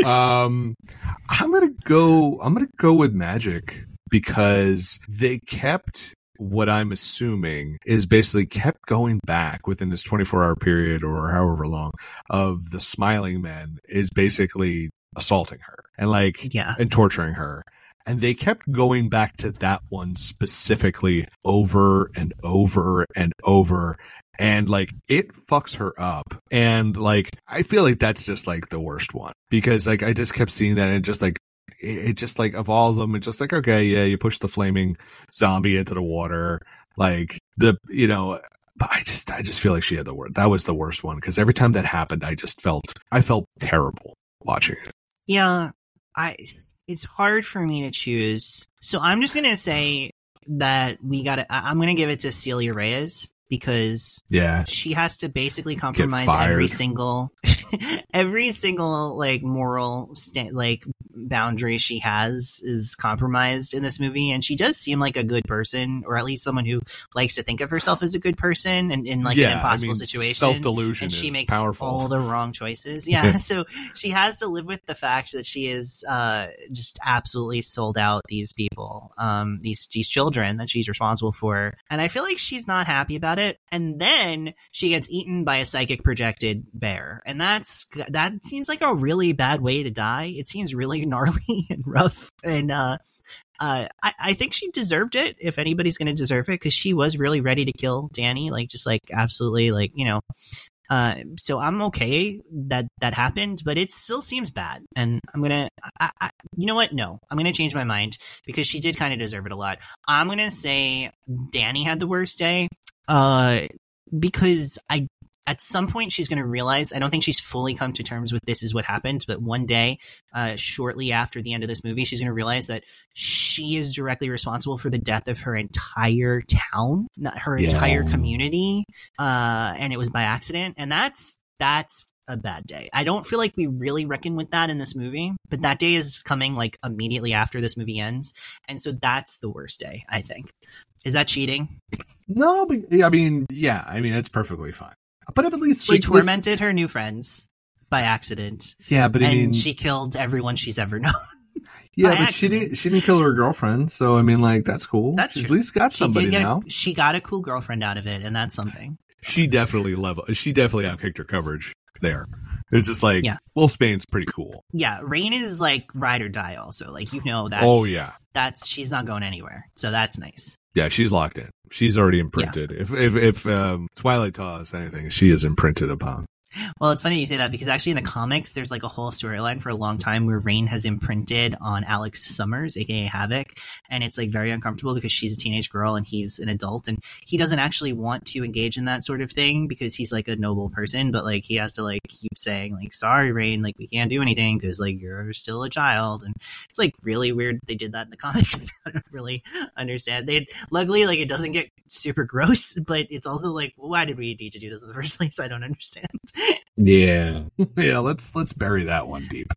Um, I'm gonna go. I'm gonna go with Magic because they kept what I'm assuming is basically kept going back within this twenty-four hour period or however long of the smiling men is basically assaulting her and like Yeah. and torturing her. And they kept going back to that one specifically over and over and over. And like it fucks her up. And like I feel like that's just like the worst one because like I just kept seeing that and it just like it, it just like of all of them, it's just like, okay, yeah, you push the flaming zombie into the water. Like the, you know, but I just, I just feel like she had the word. That was the worst one because every time that happened, I just felt, I felt terrible watching it. Yeah, I. It's hard for me to choose, so I'm just gonna say that we got. I'm gonna give it to Celia Reyes because Yeah. she has to basically compromise fired. every single, every single like moral sta- like boundary she has is compromised in this movie, and she does seem like a good person, or at least someone who likes to think of herself as a good person, and in like Yeah, an impossible I mean, situation. self-delusion and she is makes powerful. all the wrong choices. Yeah, so she has to live with the fact that she is uh, just absolutely sold out these people, um, these these children that she's responsible for, and I feel like she's not happy about it. And then she gets eaten by a psychic projected bear, and that's that seems like a really bad way to die. It seems really gnarly and rough, and uh, uh, I, I think she deserved it. If anybody's going to deserve it, because she was really ready to kill Danny, like just like absolutely, like you know. Uh, so I'm okay that that happened, but it still seems bad, and I'm gonna, I, I, you know what? No, I'm gonna change my mind because she did kind of deserve it a lot. I'm gonna say Danny had the worst day, uh, because I. At some point, she's going to realize, I don't think she's fully come to terms with this is what happened, but one day, uh, shortly after the end of this movie, she's going to realize that she is directly responsible for the death of her entire town, not her Yeah. entire community, uh, and it was by accident. And that's that's a bad day. I don't feel like we really reckon with that in this movie, but that day is coming like immediately after this movie ends, and so that's the worst day, I think. Is that cheating? No, but I mean, yeah, I mean, it's perfectly fine. But at least She like, tormented her new friends by accident, this- yeah, but I and mean, she killed everyone she's ever known. yeah, by but she accident. didn't. She didn't kill her girlfriend, so I mean, like that's cool. That's She's true. at least got She somebody did get now. a, she got a cool girlfriend out of it, and that's something. She definitely level. She definitely outkicked her coverage there. It's just like, Yeah. Wolfsbane's pretty cool. Yeah, Rain is like ride or die. Also, like you know, that's Oh, yeah. that's she's not going anywhere, so that's nice. Yeah, she's locked in. She's already imprinted. If if if um, Twilight taught us anything, she is imprinted upon. Well, it's funny you say that because actually in the comics, there's like a whole storyline for a long time where Rain has imprinted on Alex Summers, aka Havoc, and it's like very uncomfortable because she's a teenage girl and he's an adult, and he doesn't actually want to engage in that sort of thing because he's like a noble person, but like he has to like keep saying like, sorry, Rain, like we can't do anything because like you're still a child, and it's like really weird they did that in the comics. I don't really understand. They luckily like it doesn't get super gross, but it's also like, why did we need to do this in the first place? I don't understand. Yeah, yeah. Let's let's bury that one deep.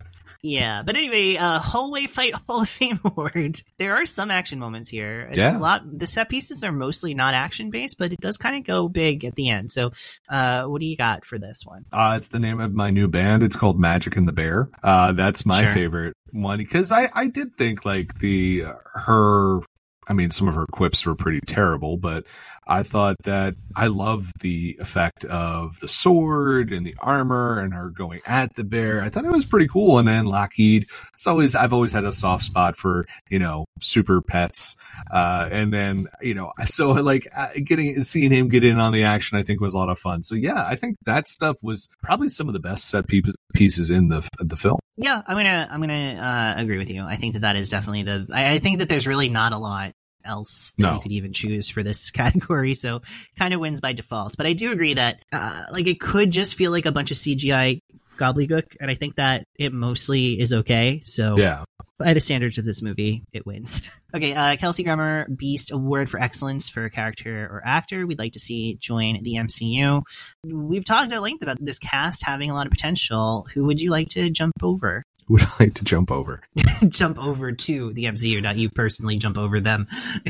Yeah, but anyway, uh, Hallway Fight Hall of Fame Award. There are some action moments here. It's Yeah. a lot. The set pieces are mostly not action based, but it does kind of go big at the end. So, uh, what do you got for this one? Uh, it's the name of my new band. It's called Magic and the Bear. Uh, that's my Sure. favorite one because I, I did think like the, uh, her, I mean, some of her quips were pretty terrible, but I thought that I love the effect of the sword and the armor and her going at the bear. I thought it was pretty cool. And then Lockheed, it's always, I've always had a soft spot for, you know, super pets. Uh, and then, you know, so like uh, getting, seeing him get in on the action, I think was a lot of fun. So yeah, I think that stuff was probably some of the best set pe- pieces in the, the film. Yeah, I'm gonna I'm gonna uh, agree with you. I think that that is definitely the. I, I think that there's really not a lot else that No. you could even choose for this category, so kind of wins by default. But I do agree that uh, like it could just feel like a bunch of C G I gobbledygook, and I think that it mostly is okay. So Yeah. by the standards of this movie, it wins. Okay, uh, Kelsey Grammer Beast Award for Excellence for a Character or Actor we'd like to see join the M C U. We've talked at length about this cast having a lot of potential. Who would you like to jump over? Would I like to jump over? Jump over to the M C U, not you personally jump over them.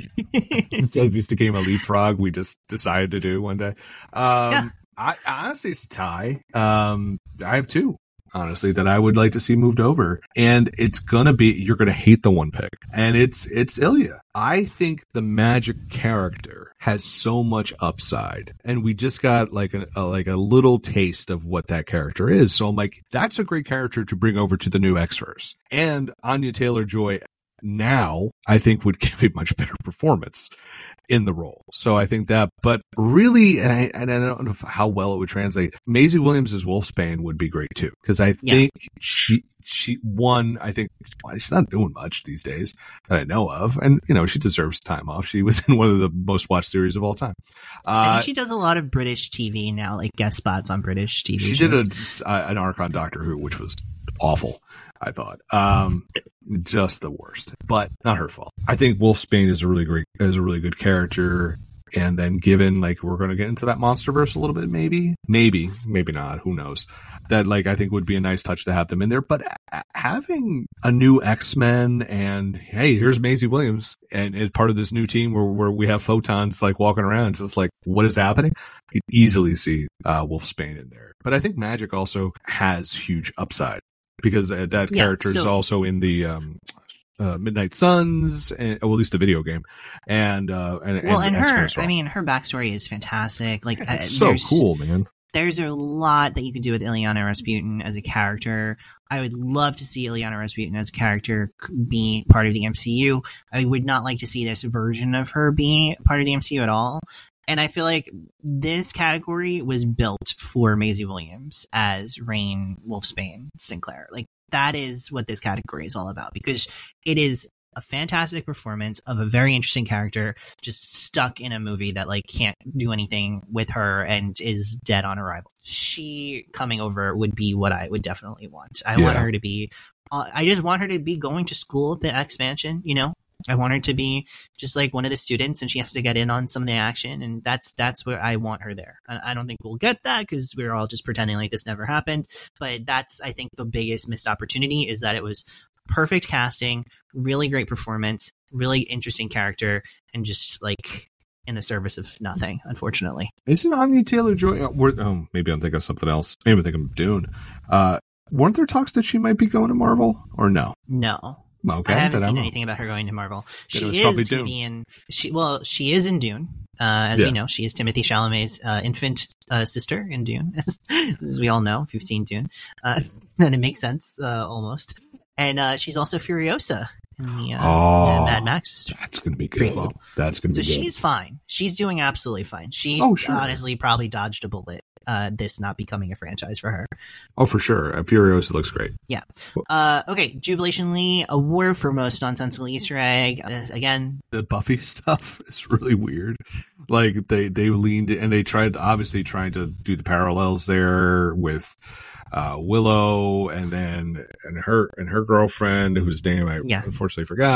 It just became a leapfrog we just decided to do one day. Um, Yeah. I, I honestly, it's a tie. Um, I have two, honestly, that I would like to see moved over. And it's going to be, you're going to hate the one pick. And it's, it's Ilya. I think the Magic character has so much upside. And we just got like a, a, like a little taste of what that character is. So I'm like, that's a great character to bring over to the new X-Verse. And Anya Taylor-Joy now, I think, would give a much better performance in the role. So I think that, but really, and I, and I don't know how well it would translate, Maisie Williams as Wolfsbane would be great too. Because I Yeah. think she, she, one, I think well, she's not doing much these days that I know of. And, you know, she deserves time off. She was in one of the most watched series of all time. I Uh, think she does a lot of British T V now, like guest spots on British T V she shows. did a, an arc on Doctor Who, which was awful. I thought, um, just the worst, but not her fault. I think Wolfsbane is a really great, is a really good character. And then given like, we're going to get into that Monsterverse a little bit, maybe, maybe, maybe not. Who knows? That like, I think would be a nice touch to have them in there, but a- having a new X-Men and hey, here's Maisie Williams and it's part of this new team where, where we have photons like walking around. It's just like, what is happening? You could easily see, uh, Wolfsbane in there, but I think Magic also has huge upside. Because uh, that Yeah, character is so- also in the um, uh, Midnight Suns, and, well, at least the video game, and uh, and, Well, and X-Men her, as well. I mean, her backstory is fantastic. Like, uh, It's so there's, cool, man. there's a lot that you can do with Ilyana Rasputin as a character. I would love to see Ilyana Rasputin as a character be part of the M C U. I would not like to see this version of her being part of the M C U at all. And I feel like this category was built for Maisie Williams as Rain Wolfsbane Sinclair. Like, that is what this category is all about, because it is a fantastic performance of a very interesting character just stuck in a movie that like can't do anything with her and is dead on arrival. She coming over would be what I would definitely want. I want Yeah. her to be, uh, I just want her to be going to school at the X Mansion, you know? I want her to be just like one of the students, and she has to get in on some of the action, and that's that's where I want her there. I, I don't think we'll get that because we're all just pretending like this never happened. But that's, I think, the biggest missed opportunity is that it was perfect casting, really great performance, really interesting character, and just like in the service of nothing, unfortunately. Isn't Anya Taylor-Joy? Uh, were- oh, maybe I'm thinking of something else. Maybe I'm thinking of Dune. Uh, weren't there talks that she might be going to Marvel, or no? No. Okay, I haven't then seen I'm- anything about her going to Marvel. Then it was She probably is going to Dune. be in. She well, she is in Dune. Uh, as Yeah. we know, she is Timothy Chalamet's uh, infant uh, sister in Dune, as, as we all know if you've seen Dune. Uh, then it makes sense uh, almost. And uh, she's also Furiosa in the, uh, Oh, the Mad Max. That's going to be good. prequel. That's going to So be good. she's fine. She's doing absolutely fine. She Oh, sure. honestly probably dodged a bullet. Uh, this not becoming a franchise for her. Oh, for sure. Uh, Furiosa looks great. Yeah. Uh, okay. Jubilation Lee Award for most nonsensical Easter egg. Uh, again, The Buffy stuff is really weird. Like they they leaned and they tried obviously trying to do the parallels there with uh, Willow and then and her and her girlfriend whose name I Yeah. unfortunately forgot.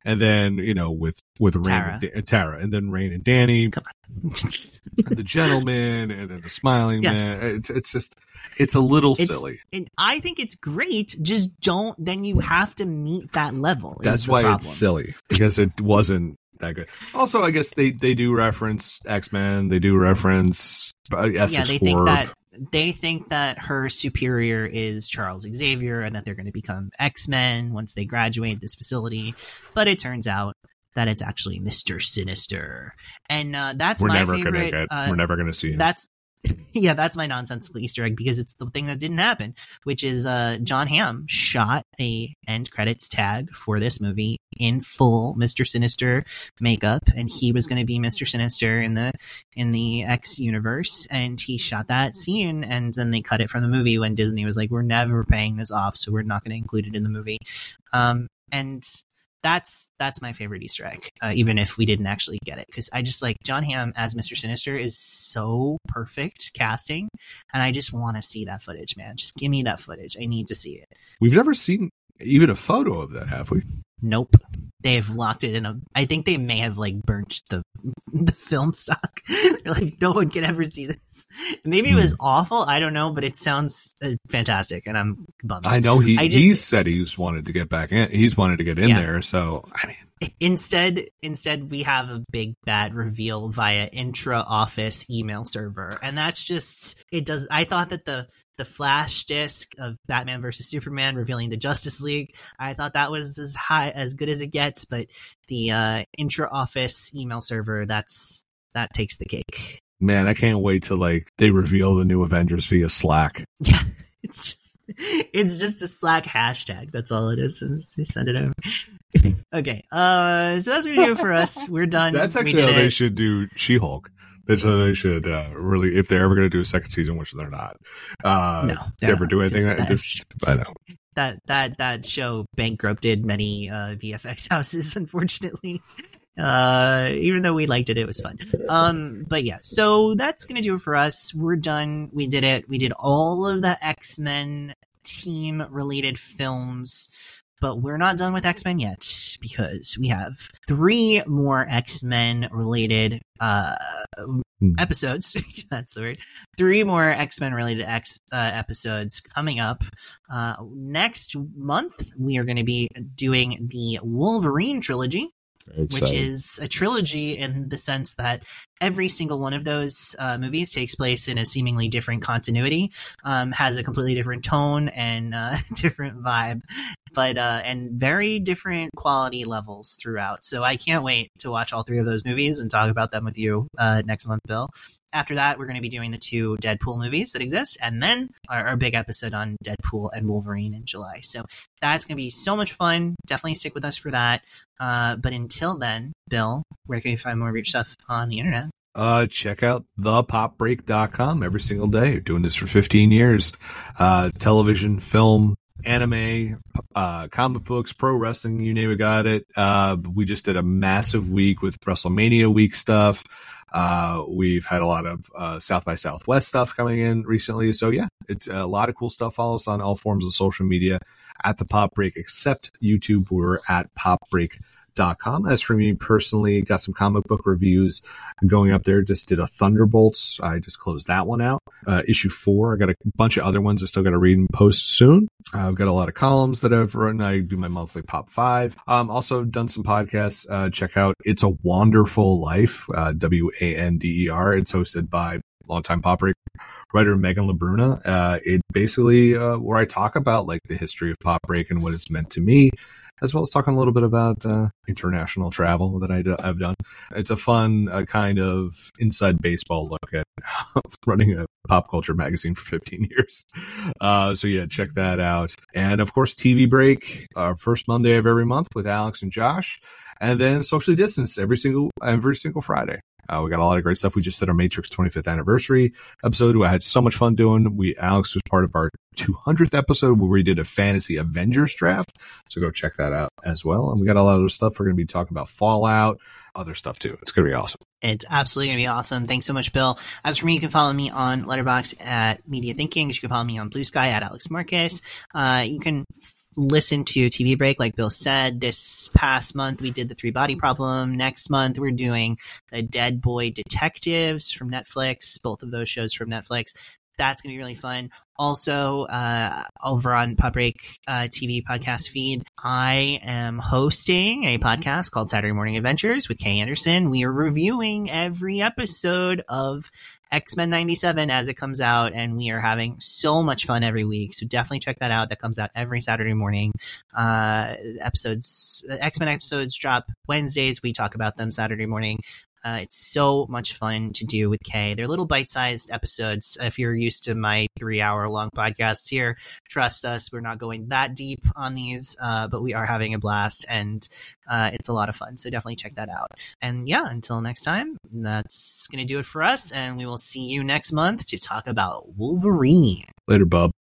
And then, you know, with, with Rain Tara. and da- Tara, and then Rain and Danny, Come on. and the gentleman, and then the smiling Yeah. man. It's, it's just, it's a little It's, silly. and I think it's great. Just don't. Then you have to meet that level. is That's the why problem. it's silly, because it wasn't that good. Also, I guess they, they do reference X-Men. They do reference uh, Essex Yeah, they think Corp. that they think that her superior is Charles Xavier, and that they're going to become X-Men once they graduate this facility. But it turns out that it's actually Mister Sinister, and uh, that's We're my never favorite. gonna get. uh, we're never gonna see him. That's yeah, that's my nonsensical Easter egg, because it's the thing that didn't happen, which is uh, John Hamm shot a end credits tag for this movie in full Mister Sinister makeup, and he was going to be Mister Sinister in the in the X universe, and he shot that scene, and then they cut it from the movie when Disney was like, "We're never paying this off, so we're not going to include it in the movie," um, and. That's that's my favorite Easter egg, uh, even if we didn't actually get it, because I just like John Hamm as Mister Sinister is so perfect casting, and I just want to see that footage, man. Just give me that footage. I need to see it. We've never seen even a photo of that, have we? Nope. They've locked it in a. I think they may have like burnt the the film stock. They're like, no one can ever see this. Maybe it was awful. I don't know, but it sounds uh, fantastic, and I'm bummed. I know he I just- he said he's wanted to get back in. He's wanted to get in Yeah. there. So I mean, Instead, instead we have a big bad reveal via intra-office email server, and that's just it. Does I thought that the the flash disc of Batman versus Superman revealing the Justice League, I thought that was as high as good as it gets, but the uh, intra-office email server, that's that takes the cake. man, I can't wait till like they reveal the new Avengers via Slack. Yeah, it's just it's just a Slack hashtag. That's all it is. It's- We send it over. Okay, uh, so that's gonna do it for us. We're done. That's We actually did how they it. should do She-Hulk. That's how they should uh, really, if they're ever going to do a second season, which they're not. Uh, No, to they're ever not. do anything. It's- That, just, I know. that that that show bankrupted many uh, V F X houses, unfortunately. Uh, even though we liked it, it was fun. Um, but yeah, so that's gonna do it for us. We're done. We did it. We did all of the X-Men team related films. But we're not done with X-Men yet, because we have three more X-Men related uh, episodes. That's the word. Three more X-Men related X uh, episodes coming up. Uh, next month, we are going to be doing the Wolverine trilogy, which is a trilogy in the sense that every single one of those uh, movies takes place in a seemingly different continuity, um, has a completely different tone and uh, different vibe, but uh, and very different quality levels throughout. So I can't wait to watch all three of those movies and talk about them with you uh, next month, Bill. After that, we're going to be doing the two Deadpool movies that exist, and then our, our big episode on Deadpool and Wolverine in July. So that's going to be so much fun. Definitely stick with us for that. Uh, but until then, Bill, where can you find more of your stuff on the internet? Uh, check out the pop break dot com every single day. Doing this for fifteen years. Uh, television, film, anime, uh, comic books, pro wrestling, you name it, got it. Uh, we just did a massive week with WrestleMania week stuff. Uh, we've had a lot of uh, South by Southwest stuff coming in recently. So yeah, it's a lot of cool stuff. Follow us on all forms of social media at the Pop Break, except YouTube. We're at pop break dot com. As for me personally, got some comic book reviews going up there. Just did a Thunderbolts. I just closed that one out. Uh, issue four. I got a bunch of other ones I still got to read and post soon. Uh, I've got a lot of columns that I've written. I do my monthly Pop Five. Um, also done some podcasts. Uh, check out It's a Wonderful Life, uh, W A N D E R. It's hosted by longtime Pop Break writer Megan LaBruna. Uh, it basically, uh, where I talk about like the history of Pop Break and what it's meant to me, as well as talking a little bit about uh, international travel that I do, I've done. It's a fun uh, kind of inside baseball look at running a pop culture magazine for fifteen years. Uh, so yeah, check that out. And of course, T V Break, our first Monday of every month with Alex and Josh. And then Socially Distanced every single every single Friday. Uh, we got a lot of great stuff. We just did our Matrix twenty-fifth anniversary episode, who I had so much fun doing. We Alex was part of our two hundredth episode where we did a fantasy Avengers draft. So go check that out as well. And we got a lot of other stuff. We're going to be talking about Fallout, other stuff too. It's going to be awesome. It's absolutely going to be awesome. Thanks so much, Bill. As for me, you can follow me on Letterboxd at Media Thinking. You can follow me on Blue Sky at Alex Marquez. Uh, you can listen to T V Break, like Bill said. This past month, we did The Three Body Problem. Next month, we're doing The Dead Boy Detectives from Netflix. Both of those shows from Netflix. That's going to be really fun. Also, uh, over on Pop Break uh, T V podcast feed, I am hosting a podcast called Saturday Morning Adventures with Kay Anderson. We are reviewing every episode of X-Men ninety-seven as it comes out, and we are having so much fun every week. So definitely check that out. That comes out every Saturday morning. Uh, episodes, X-Men episodes drop Wednesdays. We talk about them Saturday morning. Uh, it's so much fun to do with Kay. They're little bite-sized episodes. If you're used to my three-hour-long podcasts here, trust us, we're not going that deep on these, uh, but we are having a blast, and uh, it's a lot of fun. So definitely check that out. And yeah, until next time, that's going to do it for us, and we will see you next month to talk about Wolverine. Later, bub.